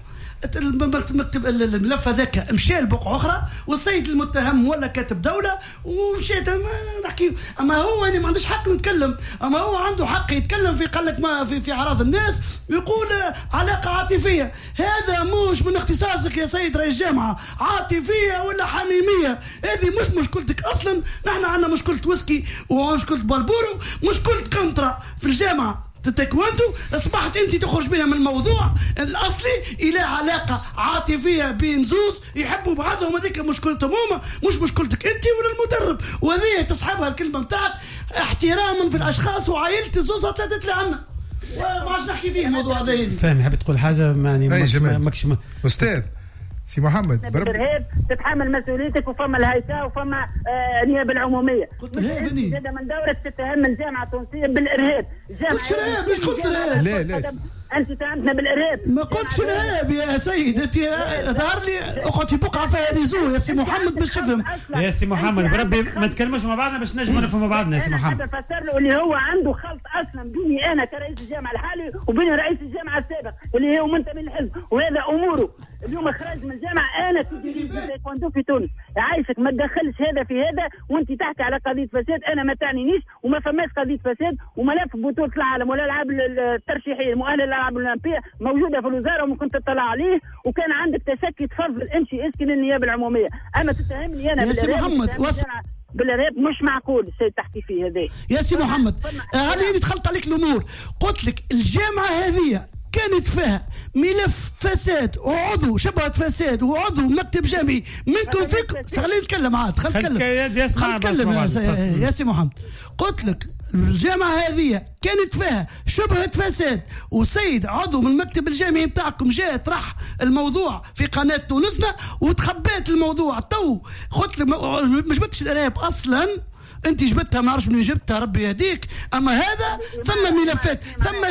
المكتب الملف هذاك مشى لبقعه اخرى والسيد المتهم ولا كاتب دوله ومشيت نحكي. اما هو انا ما عنديش حق نتكلم، اما هو عنده حق يتكلم في قال لك ما في اعراض الناس، يقول علاقه عاطفيه. هذا مش من اختصاصك يا سيد رئيس جامعه، عاطفيه ولا حميميه هذه مش مشكلتك اصلا. نحن عندنا مشكله ويسكي ومشكله بالبورو، مشكله كونترا في الجامعه تايكواندو. اصبحت انت تخرج بها من الموضوع الاصلي الى علاقه عاطفيه بين زوز يحبوا بعضهم، هذيك مشكلتهم هما مش مشكلتك انت ولا المدرب. وهذه تصحبها الكلمه نتاعك احتراما في الاشخاص وعائله الزوز ثلاثه اللي عندنا، ما عادش نحكي فيه الموضوع هذا. فاهم حبيت تقول حاجه ماني ماكش استاذ سي محمد بالارهاب تتحمل مسؤوليتك، وفما الهيئه وفما النيابه العموميه. قلت الارهاب هذا من دورك تتهم الجامعه التونسيه بالارهاب. قلت الارهاب مش قلت الارهاب. لا انت تهمتنا بالارهاب. ما قلتش الارهاب يا سيد، انت ظهر لي اقعد في بقعه فيها ريزو يا سي محمد باش تفهم. يا سي محمد بربي ما نتكلموش مع بعضنا باش نجموا نفهموا بعضنا يا سي محمد. انا فسر له اللي هو عنده خلط اصلا بيني انا كرئيس الجامعه الحالي وبين رئيس الجامعه السابق اللي هو منتمي للحزب، وهذا اموره. اليوم خرج من الجامعه انا تدريب تايكواندو في تونس، عايشك ما تدخلش هذا في هذا وانت تحكي على قضيه فساد. انا ما تعنينيش وما فماش قضيه فساد، وملف بطوله العالم ولا الالعاب الترشيحيه المؤهله للالعاب الاولمبيه موجوده في الوزاره وممكن تطلع عليه، وكان عندك تشكي تفضل امشي اسكن للنيابه العموميه. اما تتهمني انا يا سي محمد بالارهاب مش معقول الشيء تحكي فيه هذا يا سي محمد. هذه اللي دخلت عليك الامور، قلت لك الجامعه هذه كانت فيها ملف فساد وعضو شبهة فساد وعضو مكتب جامعي منكم فيكم. خليني نتكلم عاد، خليني نتكلم يا سي محمد. قلت لك الجامعة هذه كانت فيها شبهة فساد، وسيد عضو من المكتب الجامعي بتاعكم جاء طرح الموضوع في قناة تونسنا وتخبيت الموضوع. تو قلت لك ما جبتش الارهاب اصلا، انت جبتها ما نعرفش منين جبتها ربي يهديك. اما هذا ثم ملفات،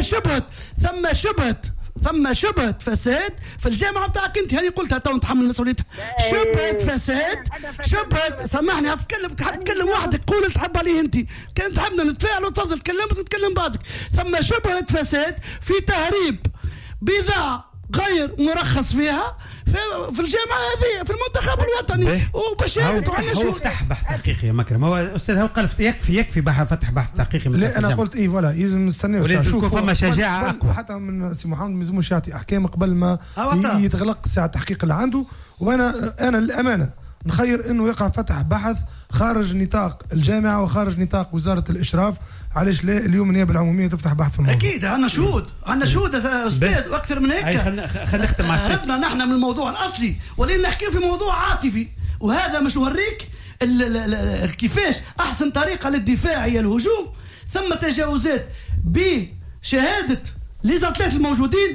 ثم شبهة فساد في الجامعة بتاعك انت. هذه قلتها تو نتحمل مسؤوليتها. شبهة فساد، شبهة سامحني هتكلم وحدك، قول تحب عليه انت، كان تحبنا نتفاعل وتفضل تكلم بعدك. ثم شبهة فساد في تهريب بضاعة غير مرخص فيها في الجامعه هذه في المنتخب الوطني وبشهاده وعندنا شو فتح بحث تحقيقي يا مكرم. هو استاذ هو قال يكفي فتح بحث تحقيقي من لا انا قلت ايه ولا لازم نستناو ولازم يكون فما شجاعه اقوى حتى من سي محمد ما يلزموش يعطي احكام قبل ما يتغلق ساعه التحقيق اللي عنده. وانا الامانه نخير انه يقع فتح بحث خارج نطاق الجامعه وخارج نطاق وزاره الاشراف. علاش لا اليوم النيابه العموميه تفتح بحث في الموضوع؟ اكيد عندنا شهود استاذ واكثر من هيك. خلينا نختم مع هربنا نحن من الموضوع الاصلي ولينا نحكي في موضوع عاطفي، وهذا مش نوريك كيفاش احسن طريقه للدفاع هي الهجوم. ثم تجاوزات بشهاده لي زاتليت الموجودين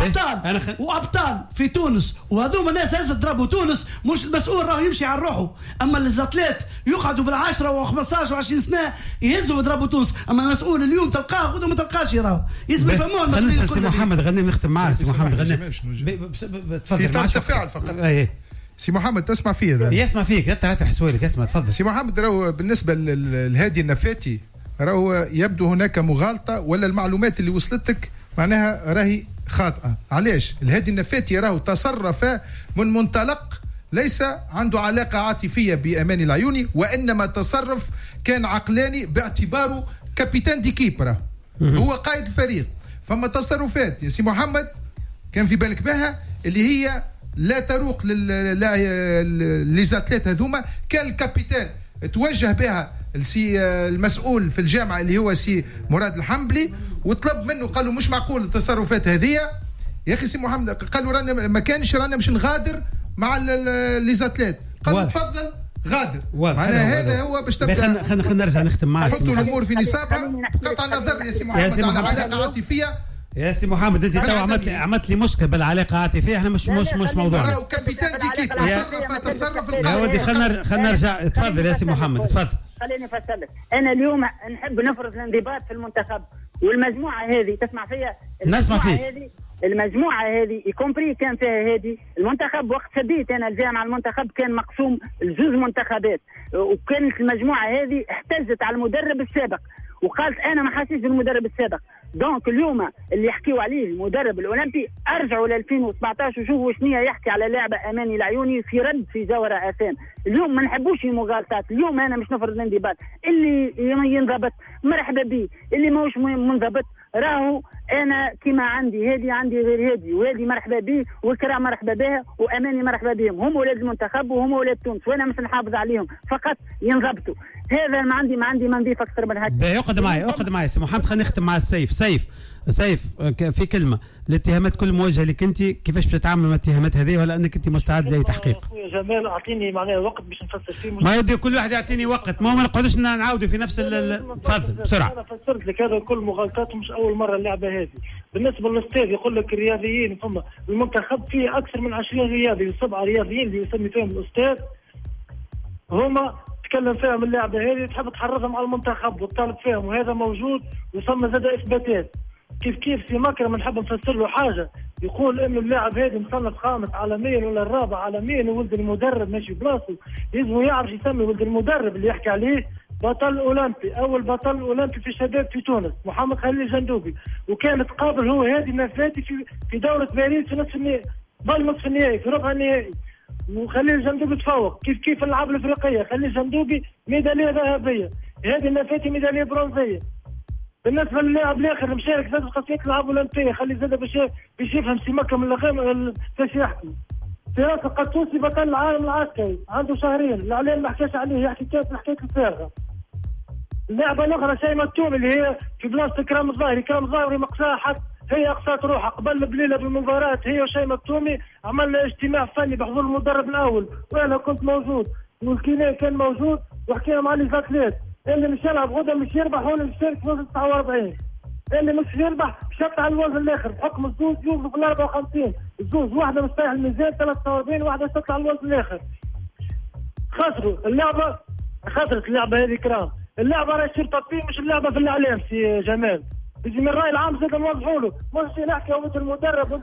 وابطال في تونس، وهذوما ناس هزت ضربوا تونس، مش المسؤول راهو يمشي على روحه. اما لي زاتليت يقعدوا بال10 و15 و20 سنه يهزوا ويضربوا تونس، اما المسؤول اليوم تلقاه غدوه ما تلقاش راهو يلزم يفهموا المسؤولين. سي محمد غني نختم معاه. سي محمد غني في تفاعل فقط. سي محمد تسمع فيه؟ يسمع فيك انت راح سؤالك. اسمع تفضل. سي محمد راهو بالنسبه لهادي النفاتي راهو يبدو هناك مغالطه، ولا المعلومات اللي وصلتك معناها راهي خاطئه. علاش؟ الهادي النفاتي راهو تصرف من منطلق ليس عنده علاقه عاطفيه بأماني العيوني، وانما تصرف كان عقلاني باعتباره كابيتان ديكيب، راه هو قائد الفريق. فما تصرفات يا سي محمد كان في بالك بها اللي هي لا تروق لزاتليت هذوما. كان الكابيتان توجه بها السي المسؤول في الجامعه اللي هو سي مراد الحنبلي، وطلب منه قال له مش معقول التصرفات هذه يا اخي. سي محمد قال له رانا ما كانش رانا مش نغادر مع لي زاتليت. قال له تفضل غادر. معناها هذا هو باش تبدا. خلينا نرجع نختم معك. حطوا الامور في نصابها قطع النظر يا سي محمد على علاقه عاطفيه. يا سي محمد انت تو عملت لي مشكله بالعلاقه العاطفيه. احنا مش موضوعنا. راهو كابيتان ديكيب تصرف يا ودي خلينا نرجع. تفضل يا سي محمد تفضل. خليني افسر لك. انا اليوم نحب نفرض الانضباط في المنتخب، والمجموعه هذه تسمع فيها. نسمع فيك. المجموعه هذه يكومبري كان فيها هذه المنتخب. وقت شديت انا الجامعه المنتخب كان مقسوم لجوز منتخبات، وكانت المجموعه هذه احتجت على المدرب السابق وقالت انا ما حاسيش بالمدرب السابق. دونك اليوم اللي يحكيوا عليه المدرب الاولمبي ارجعوا ل 2017 وشوفوا شنو يحكي على لاعب اماني العيوني في رد في جوهره عفان. اليوم ما نحبوش المغالطات. اليوم انا مش نفرض الانضباط. اللي ينضبط مرحبا به، اللي ماهوش منضبط راهو انا كما عندي غير هذه، وهذه مرحبا به، وكرا مرحبا بها، واماني مرحبا بهم. هم اولاد المنتخب وهم اولاد تونس، وانا مش نحافظ عليهم، فقط ينضبطوا. هذا ما عندي ما نضيف اكثر من هكا. يقعد معي سي محمد. خلينا نختم مع سيف في كلمه. الاتهامات كل موجهه لك انت، كيفاش بتتعامل مع الاتهامات هذه، ولا انك انت مستعد لاي تحقيق؟ خويا جمال اعطيني معناها وقت باش نفسر فيه. ما يدي كل واحد يعطيني وقت، ما نقعدوش نعاودوا في نفس تفضل بسرعه. انا فسرت لك هذا كل مغالطات، مش اول مره اللعبه هذه. بالنسبه للاستاذ يقول لك الرياضيين ثم المنتخب فيه اكثر من 20 رياضي و7 رياضيين اللي يسمي فيهم الاستاذ هما تكلم فيهم اللعبه هذه تحب تحرضهم على المنتخب وتطالب فيهم، وهذا موجود وثم زاد اثباتات. كيف سي مكرم نحب نفسر له حاجه يقول انه اللاعب هذا مصنف خامس عالميا ولا الرابع عالميا وولد المدرب ماشي بلاصتو، لازم يعرف يسمي ولد المدرب اللي يحكي عليه بطل اولمبي، اول بطل اولمبي في الشباب في تونس محمد خليل جندوبي، وكان تقابل هو هادي النفاتي في دوره باريس في نصف النهائي، بل نصف النهائي في ربع النهائي، وخليل جندوبي تفوق. كيف الالعاب الافريقيه خليل جندوبي ميداليه ذهبيه، هادي النفاتي ميداليه برونزيه. بالنسبه للاعب الاخر المشارك زاد في قصيه الالعاب الاولمبيه خلي زاد باش يفهم سي مكه من الاخر كيفاش يحكي. فراس القطوسي بطل العالم العسكري عنده شهرين، الاعلام ما حكاش عليه، يحكي حكايه الفارغه. اللعبه الاخرى شيماء التومي اللي هي في بلاصه كرام الظاهري، كرام الظاهري مقصاها حق هي اقصات روحها قبل بليله بالمباراه، هي وشيماء التومي عملنا اجتماع فني بحضور المدرب الاول وانا كنت موجود والكيني كان موجود وحكينا مع لي زاتليت اللي مش يلعب غدا مش يربح هو اللي يشارك في وزن 49، اللي مش يربح شط على الوزن الاخر بحكم الزوز يوصلوا في ال 54 الزوز، واحده مستريح الميزان 43 واحده تطلع على الوزن الاخر. خسروا اللعبه، خسرت اللعبه هذه كرام، اللعبه راهي تصير تطبيق مش اللعبه في الاعلام سي جمال. يجي من الراي العام زاد نوضحوا له مش نحكي ولد المدرب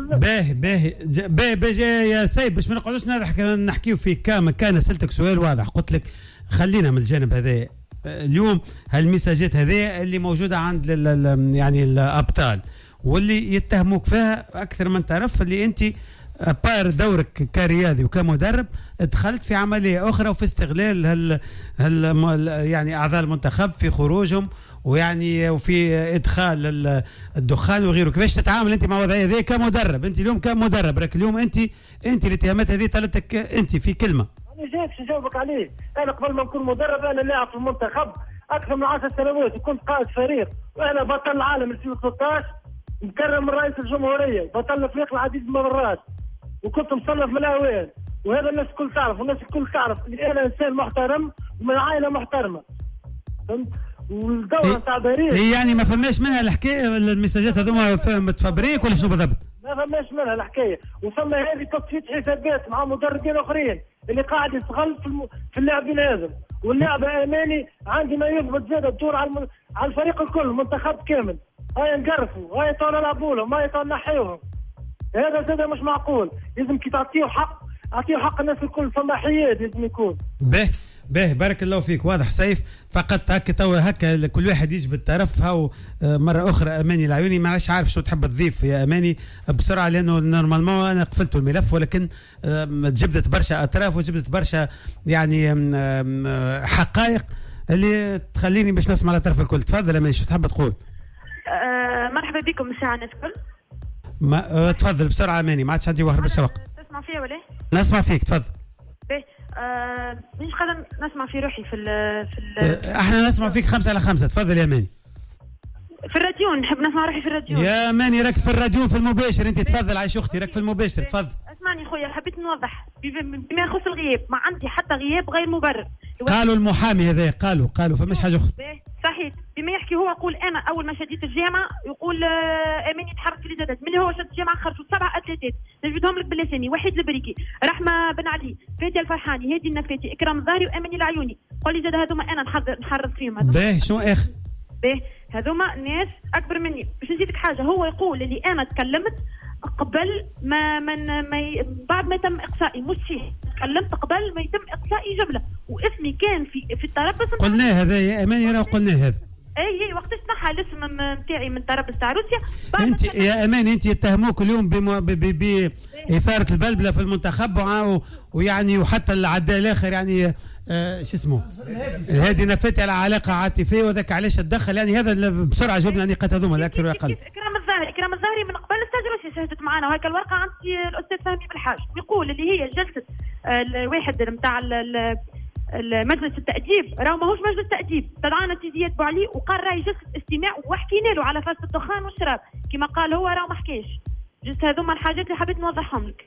باهي يا سيد باش ما نقعدوش نحكيو في كان اسالتك سؤال واضح، قلت لك خلينا من الجانب هذا اليوم هالمساجات هذه اللي موجوده عند يعني الابطال واللي يتهموك فيها اكثر من طرف، اللي انت بار دورك كرياضي وكمدرب دخلت في عمليه اخرى وفي استغلال يعني اعضاء المنتخب في خروجهم ويعني وفي ادخال الدخان وغيره. كيفاش تتعامل انت مع الوضعيه هذه كمدرب؟ انت اليوم كمدرب راك اليوم انت الاتهامات هذه طالتك انت في كلمه. جايبش نجاوبك عليه. انا قبل ما نكون مدرب انا لاعب في المنتخب اكثر من 10 سنوات وكنت قائد فريق، وانا بطل العالم 2016 مكرم من رئيس الجمهوريه، بطل الافريقيا العديد من المرات وكنت مصنف من الاوائل، وهذا الناس الكل تعرف والناس الكل تعرف اني انا انسان محترم ومن عائله محترمه. فهمت؟ والدوره تاع باريس هي يعني ما فماش منها الحكايه المساجات هذوما متفبريك ولا شنو بالضبط؟ ما فماش منها الحكايه، وفما هذه تصفيه حسابات مع مدربين اخرين اللي قاعد يستغل في اللاعبين هذا، واللاعب اماني عندي ما يثبت زاد الدور على الفريق الكل المنتخب كامل. هاي نقرفوا، هاي تو نلعبوا لهم، هاي تو نحيوهم. هذا زاد مش معقول، لازم كي تعطيه حق اعطيه حق الناس الكل، فما حياد لازم يكون. باهي بارك الله فيك. واضح سيف فقط هكا توا هكا كل واحد يجبد طرف. هاو مره اخرى اماني العيوني ما عادش عارف شو تحب تضيف يا اماني بسرعه، لانه نورمالمون انا قفلت الملف، ولكن جبدت برشا اطراف وجبدت برشا يعني حقائق اللي تخليني باش نسمع الاطراف الكل. تفضل اماني شو تحب تقول؟ مرحبا بكم مساء الناس الكل. تفضل بسرعه اماني ما عادش عندي وقت برشا وقت. تسمع فيا ولا؟ نسمع فيك تفضل. مش قادر نسمع في روحي في احنا نسمع فيك 5 على 5. تفضل يا ماني. في الراديو نحب نسمع روحي في الراديو. يا ماني راك في الراديو في المباشر انت. تفضل عايش اختي راك في المباشر. تفضل. اسمعني خويا حبيت نوضح بما يخص الغياب، ما عندي حتى غياب غير مبرر. قالوا المحامي هذا قالوا فماش حاجه اخرى. صحيح بما يحكي هو يقول انا اول ما شديت الجامعه يقول اماني يتحرك في الإجازات، من هو شد الجامعه خرجوا 7 اتليتات نجبدهم لك بالاسامي: وحيد البريكي، رحمه بن علي، فادي الفرحاني، هادي النفاتي، اكرام الظاهري واماني العيوني. قول لي زاد هذوما انا نحرض فيهم. باهي شنو اخر؟ باهي هذوما ناس اكبر مني. باش نزيدك حاجه، هو يقول اللي انا تكلمت قبل ما بعد ما تم اقصائي، مش صحيح. تكلمت قبل ما يتم اقصائي جبله واسمي كان في التربص. قلنا هذا يا اماني راه قلنا هذا. اي وقتاش نحى الاسم نتاعي من التربص تاع روسيا. انت يا اماني انت يتهموك اليوم باثاره البلبله في المنتخب ويعني وحتى العداء الاخر يعني شو اسمه هادي نفاتي على علاقه عاطفيه وذاك علاش تدخل. يعني هذا بسرعه جبنا نقاط هذوما لا اكثر ولا اقل. اكرام الظاهري من قبل الاستاذ روسي شهدت معنا، وهيك الورقه عندي الاستاذ فهمي بالحاج يقول اللي هي جلسه الواحد نتاع مجلس التأديب، راهو ماهوش مجلس تأديب، استدعانا تيزيات بوعلي وقال راهي جلسه استماع وحكينا له على فلسفه الدخان والشراب كما قال هو، راهو ما حكاش. جست هذوما الحاجات اللي حبيت نوضحهم لك.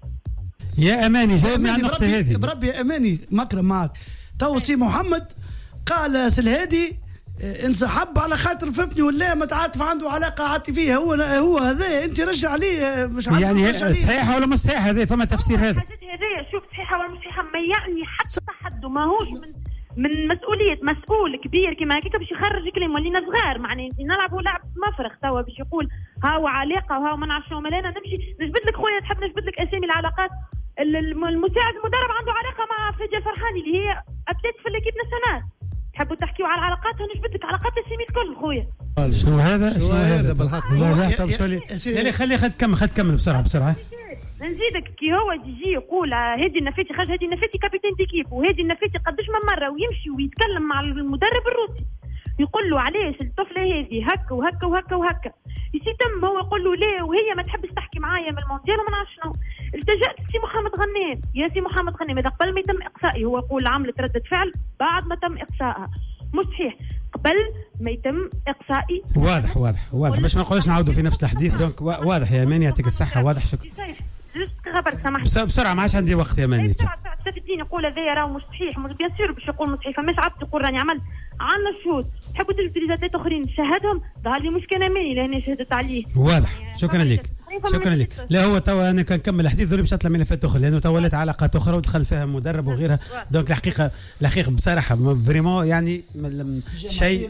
يا اماني جاوبني على النقطه هذه. بربي يا اماني مكرم معك. تو سي محمد قال سلهادي انسحب على خاطر فهمتني ولا متعاطف عنده علاقه عاطفيه. هو هذا انت رجع عليه مش عارف يعني صحيحه ولا مش صحيحه؟ هذا فما تفسير هذا. هذا شوف صحيحه ولا مش صحيحه ما يعني حتى حد ماهوش من مسؤوليه مسؤول كبير كما هكاك باش يخرج كلام. ولينا صغار معناها نلعبوا لعب مفرغ توا باش يقول هاو علاقه وهاو ما نعرفش شنو. انا نمشي نجبد لك خويا تحب نجبد لك اسامي العلاقات. المساعد المدرب عنده علاقه مع فادي الفرحاني اللي هي ابتدت في الاكيب ناسيونال. تحبوا تحكيوا على العلاقات نجبد لك علاقات اسامي الكل خويا. شنو هذا بالحق؟ لا خلي تكمل بسرعه. نزيدك كي هو يجي يقول هادي النفاتي خرج، هادي النفاتي كابتن ديكيب، وهادي النفاتي قداش من مره ويمشي ويتكلم مع المدرب الروسي يقول له علاش الطفله هذه هكا وهكا وهكا وهكا. يتم هو يقول له لا وهي ما تحبش تحكي معايا من المونديال وما نعرف شنو. التجأت لسي محمد غنام. يا سي محمد غنام هذا قبل ما يتم اقصائي، هو يقول عملت ردة فعل بعد ما تم اقصائها، مش صحيح قبل ما يتم اقصائي. واضح باش ما نقولش نعاودوا في نفس الحديث. دونك واضح يا ماني يعطيك الصحه. واضح شكرا. خبرك سامحني بسرعه ما عادش عندي وقت يا ماني. سيف الدين يقول هذا راهو مش صحيح، مش بيان سور باش يقول مش صحيح. فماش عبد يقول راني عملت عندنا شهود. تحبوا تجبدوا اخرين شهدهم ظهر لي مش كان اماني لاني شهدت عليه. واضح شكرا لك. لا هو توا انا كان نكمل الحديث ذولي باش نطلع ملفات اخرى لانه توا ولات علاقات اخرى ودخل فيها مدرب وغيرها. دونك الحقيقه بصراحه فريمون يعني شيء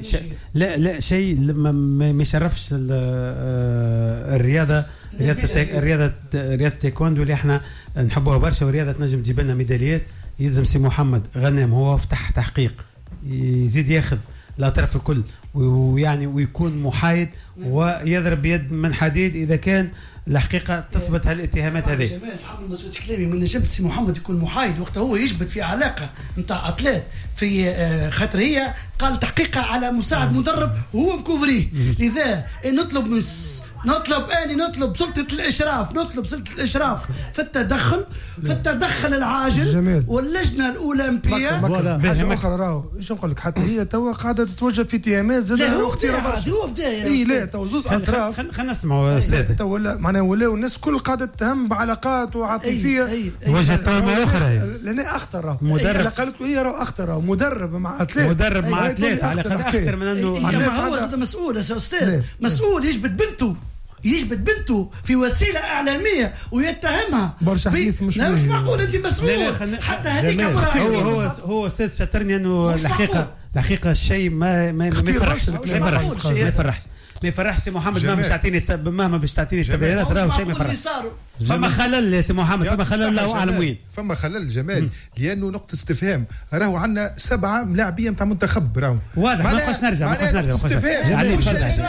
ما يشرفش الرياضه. رياضه التايكوندو اللي احنا نحبوها برشا ورياضه تنجم تجيب لنا ميداليات. يلزم سي محمد غنام هو فتح تحقيق يزيد ياخذ الاطراف الكل ويعني ويكون محايد ويضرب بيد من حديد اذا كان الحقيقه تثبت هالاتهامات هذه. جمال حمل مسؤول كلامي من نجم سي محمد يكون محايد وقتها هو يجبد في علاقه نتاع اتلات في خاطر هي قال تحقيقها على مساعد مدرب وهو مكوفريه. لذا نطلب نطلب سلطة الإشراف في التدخل العاجل واللجنة الأولمبية. حاجة أخرى راهو إيش نقول لك، حتى هي توا قاعدة تتوجه في اتهامات زادها واختيارات. هو بداية لا تو زوز أطراف. خلينا نسمعوا أستاذ. تو معناها ولاو الناس كل قاعدة تهم بعلاقات وعاطفية. وجهة نظر أخرى. لأن أخطر راهو. مدرب. قالت هي راهو أخطر راهو مدرب مع أتليت. على قد أخطر من إنه. هو مسؤول يا أستاذ. مسؤول يجبد بنته في وسيله اعلاميه ويتهمها برشا حديث مش معقول. انت مسؤول حتى هذيك هو استاذ شطرني انه الحقيقه الشيء ما يفرحش سي محمد. مهما باش تعطيني التبريرات راهو شيء ما يفرحش. فما خلل يا سي محمد، فما خلل الله اعلم وين. فما خلل جمال لانه نقطه استفهام. راهو عندنا 7 لاعبين نتاع منتخب راهو واضح. ما نبقاش نرجع علي.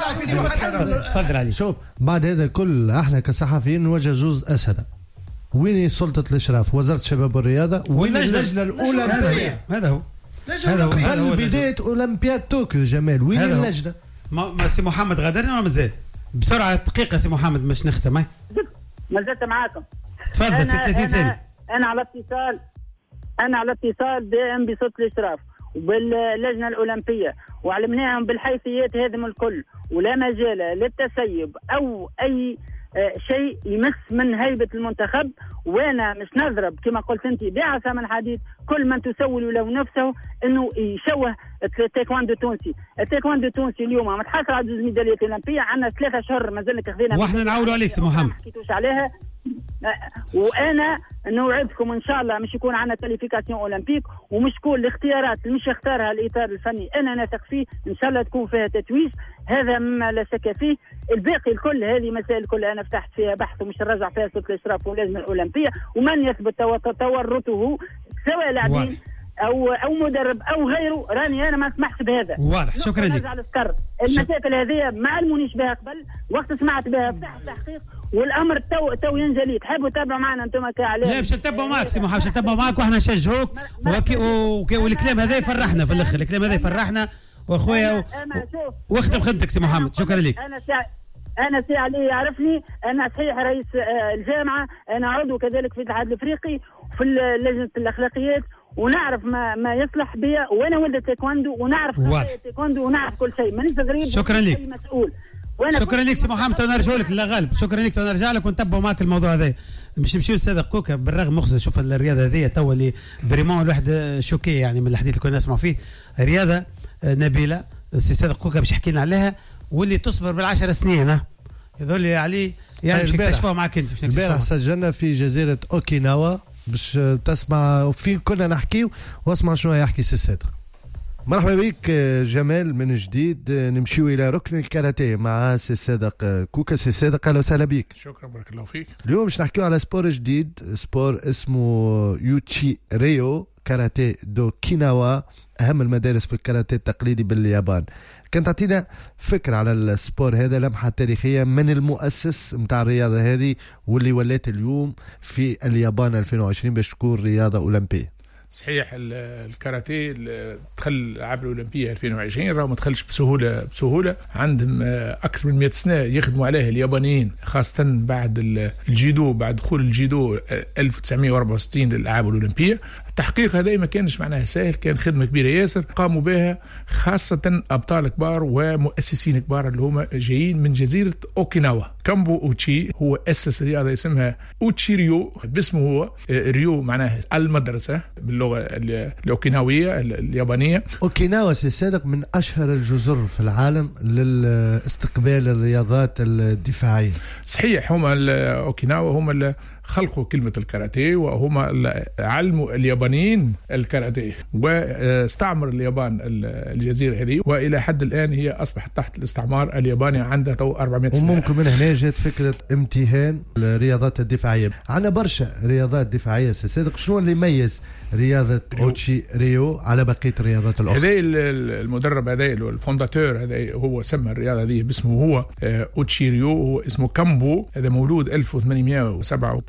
تفضل علي. شوف بعد هذا كل احنا كصحفيين نواجه زوز اسئله. وين سلطه الاشراف؟ وزاره الشباب والرياضه. وين اللجنه الاولمبيه؟ هذا هو هل بدايه اولمبياد طوكيو جمال؟ وين اللجنه؟ ما سي محمد غادرنا ولا مازال؟ بسرعه دقيقه سي محمد باش نختم. ما زلت معاكم. تفضل في 30 ثانيه. انا على اتصال دائم بصوت الاشراف وباللجنه الاولمبيه، وعلمناهم بالحيثيات هذم الكل، ولا مجال للتسيب او اي شيء يمس من هيبه المنتخب. وانا مش نضرب كما قلت انت بعصا من حديد كل من تسول له نفسه انه يشوه التايكواندو التونسي. التايكواندو التونسي اليوم متحصل على 2 ميداليات اولمبيه، عندنا 3 شهور مازال خذينا واحنا نعولوا عليك سي محمد. ما حكيتوش عليها. وانا نوعدكم ان شاء الله مش يكون عندنا كاليفيكاسيون اولمبيك، ومش كل الاختيارات اللي مش يختارها الاطار الفني انا نثق فيه ان شاء الله تكون فيها تتويج. هذا مما لا شك فيه. الباقي الكل هذه مسائل كل انا فتحت فيها بحث ومش نرجع فيها سلطه الاشراف واللجنه الاولمبيه، ومن يثبت تورطه سواء لاعبين او مدرب او غيره راني انا ما اسمحش بهذا. واضح. شكرا لك. المشاكل هذه ما علمونيش بها قبل، وقت سمعت بها فتحت تحقيق والامر تو ينجلي. تحبوا تتابعوا معنا انتم كاعلام؟ لا باش نتابعوا معك سي محمد، باش نتابعوا معك واحنا نشجعوك. والكلام هذا يفرحنا في الاخر، الكلام هذا يفرحنا واخويا. واختم خدمتك سي محمد. شكرا لك. انا سي علي يعرفني، انا صحيح رئيس الجامعه، انا عضو كذلك في الاتحاد الافريقي في لجنه الاخلاقيات، ونعرف ما يصلح بيا، وانا ولد تايكواندو ونعرف تايكواندو ونعرف كل شيء، مانيش غريب. شكرا لك. مسؤول. شكرا لك سي محمد. نرجع لك لا غالب. شكرا لك. نرجع لك ونتبعوا معك الموضوع هذا. باش نمشيو للاستاذ كوكا. بالرغم مخزن شوف الرياضه هذه توا اللي فريمون الواحد شوكي يعني من الحديث اللي كنا نسمع فيه. رياضه نبيله الاستاذ كوكا باش يحكي لنا عليها، واللي تصبر بالعشر سنين يظل عليه يعني باش نكتشفوها معك انت. البارح سجلنا في جزيره اوكيناوا باش تسمع في كنا نحكيو واسمع شنو يحكي سي صادق. مرحبا بك جمال من جديد. نمشيو الى ركن الكاراتيه مع سي صادق كوكا. سي صادق اهلا وسهلا بك. شكرا بارك الله فيك. اليوم باش نحكيو على سبور جديد، سبور اسمه يوتشي ريو كاراتيه دو كيناوا، اهم المدارس في الكاراتيه التقليدي باليابان. كان تعطينا فكرة على السبور هذا، لمحة تاريخية من المؤسس متاع الرياضة هذه واللي ولات اليوم في اليابان 2020 باش تكون رياضة أولمبية. صحيح الكاراتيه دخل الألعاب الأولمبية 2020 راه ما دخلش بسهولة. عندهم أكثر من 100 سنة يخدموا عليه اليابانيين، خاصة بعد الجيدو، بعد دخول الجيدو 1964 للألعاب الأولمبية. التحقيق هذا ما كانش معناها سهل، كان خدمة كبيرة ياسر قاموا بها خاصة أبطال كبار ومؤسسين كبار اللي هما جايين من جزيرة أوكيناوا. كامبو أوتشي هو أسس رياضة اسمها أوتشي ريو باسمه هو. ريو معناها المدرسة باللغة الأوكيناوية اليابانية. أوكيناوا سي صادق من أشهر الجزر في العالم للاستقبال الرياضات الدفاعية. صحيح، هما أوكيناوا هما اللي خلقوا كلمة الكاراتيه، وهم علموا اليابانيين الكاراتيه، واستعمر اليابان الجزيرة هذه، وإلى حد الآن هي أصبحت تحت الاستعمار الياباني عندها تو 400 سنة. وممكن من هنا جت فكرة امتهان الرياضات الدفاعية. عنا برشا رياضات دفاعية سي صادق، شنو اللي يميز رياضة أوتشي ريو على بقية الرياضات الأخرى؟ هذا المدرب هذا الفونداتور هذا هو سمى الرياضة هذه باسمه هو أوتشي ريو، هو اسمه كامبو. هذا مولود 1897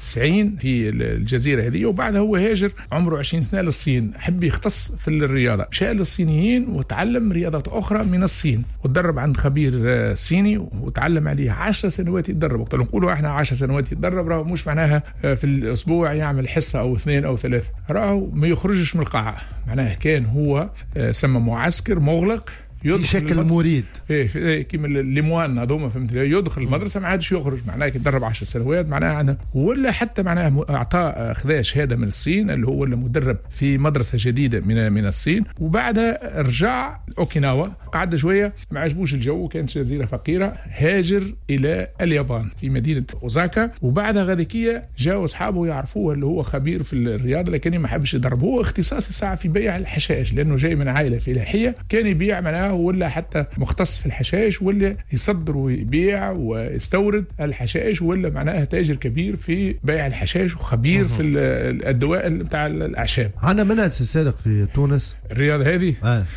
90 في الجزيرة هذه، وبعدها هو هاجر عمره 20 سنة للصين، حب يختص في الرياضة، مشى للصينيين وتعلم رياضات أخرى من الصين، وتدرب عند خبير صيني وتعلم عليه 10 سنوات يتدرب. وقت نقولوا احنا 10 سنوات يتدرب، راهو مش معناها في الأسبوع يعمل حصة أو 2 أو 3، راهو ما يخرجش من القاعة، معناها كان هو سمى معسكر مغلق في شكل مريد كيما الليموان هذوما فهمت، يدخل المدرسه ما عادش يخرج، معناه يتدرب 10 سنوات معناها ولا حتى معناه اعطاه خذا شهاده من الصين اللي هو مدرب في مدرسه جديده من الصين، وبعدها رجع اوكيناوا، قعد شويه ما عجبوش الجو، كانت جزيره فقيره، هاجر الى اليابان في مدينه اوزاكا، وبعدها غاديكيه جاوا اصحابه يعرفوه اللي هو خبير في الرياضه لكن ما حبش يدرب، هو اختصاص الساعه في بيع الحشائش لانه جاي من عائله فلاحيه، كان يبيع معناه ولا حتى مختص في الحشائش ولا يصدر ويبيع ويستورد الحشائش، ولا معناها تاجر كبير في بيع الحشائش وخبير في الدواء بتاع الاعشاب. عندنا منها الصادق في تونس الرياضه هذه؟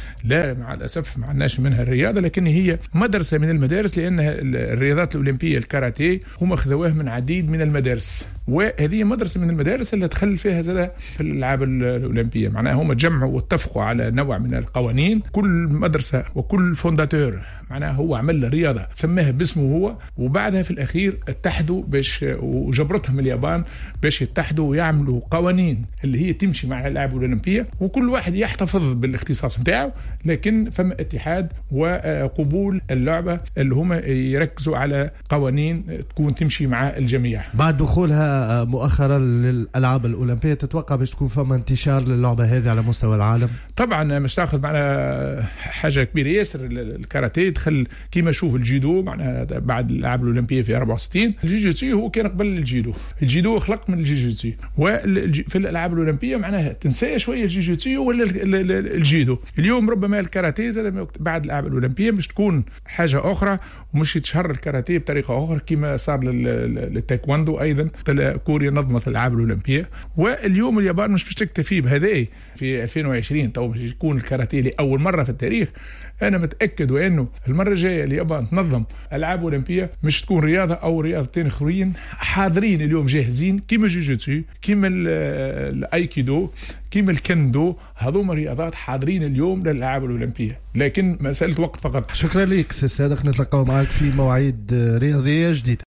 لا مع الاسف ما عندناش منها الرياضه، لكن هي مدرسه من المدارس، لان الرياضات الاولمبيه الكاراتيه هم اخذوه من عديد من المدارس، وهذه مدرسه من المدارس اللي دخل فيها زاد في الالعاب الاولمبيه، معناها هم جمعوا واتفقوا على نوع من القوانين، كل مدرسه وكل فونداتور معناها هو عمل رياضه سماها باسمه هو، وبعدها في الاخير اتحدوا باش وجبرتهم اليابان باش يتحدوا ويعملوا قوانين اللي هي تمشي مع الالعاب الاولمبيه، وكل واحد يحتفظ بالاختصاص نتاعو، لكن فما اتحاد وقبول اللعبه اللي هم يركزوا على قوانين تكون تمشي مع الجميع. بعد دخولها مؤخرا للالعاب الاولمبيه تتوقع باش تكون فما انتشار للعبه هذه على مستوى العالم؟ طبعا مش تاخذ معنا حاجه كبيره ياسر، الكاراتيه دخل كيما شوف الجيدو معناها بعد الالعاب الاولمبيه في 64، الجيجيتسو هو كان قبل الجيدو خلق من الجيجيتسو، وفي الالعاب الاولمبيه معناها تنسى شويه الجيجيتسو ولا الجيدو، اليوم ربما الكاراتيه زاد بعد الالعاب الاولمبيه مش تكون حاجه اخرى ومش يتشهر الكاراتيه بطريقه اخرى كما صار للتايكواندو ايضا، كوريا نظمت الالعاب الاولمبيه، واليوم اليابان مش تكتفي بهذا في 2020 تو باش يكون الكاراتيه لاول مره في التاريخ. انا متاكد وانه المره الجايه اليابان تنظم العاب اولمبيه مش تكون رياضه او رياضتين اخرين حاضرين اليوم جاهزين كيما الجوجيتسو كيما الايكيدو كيما الكندو، هذوما رياضات حاضرين اليوم للالعاب الاولمبيه، لكن مساله وقت فقط. شكرا لك سي صادق، نتلقاو معك في مواعيد رياضيه جديده.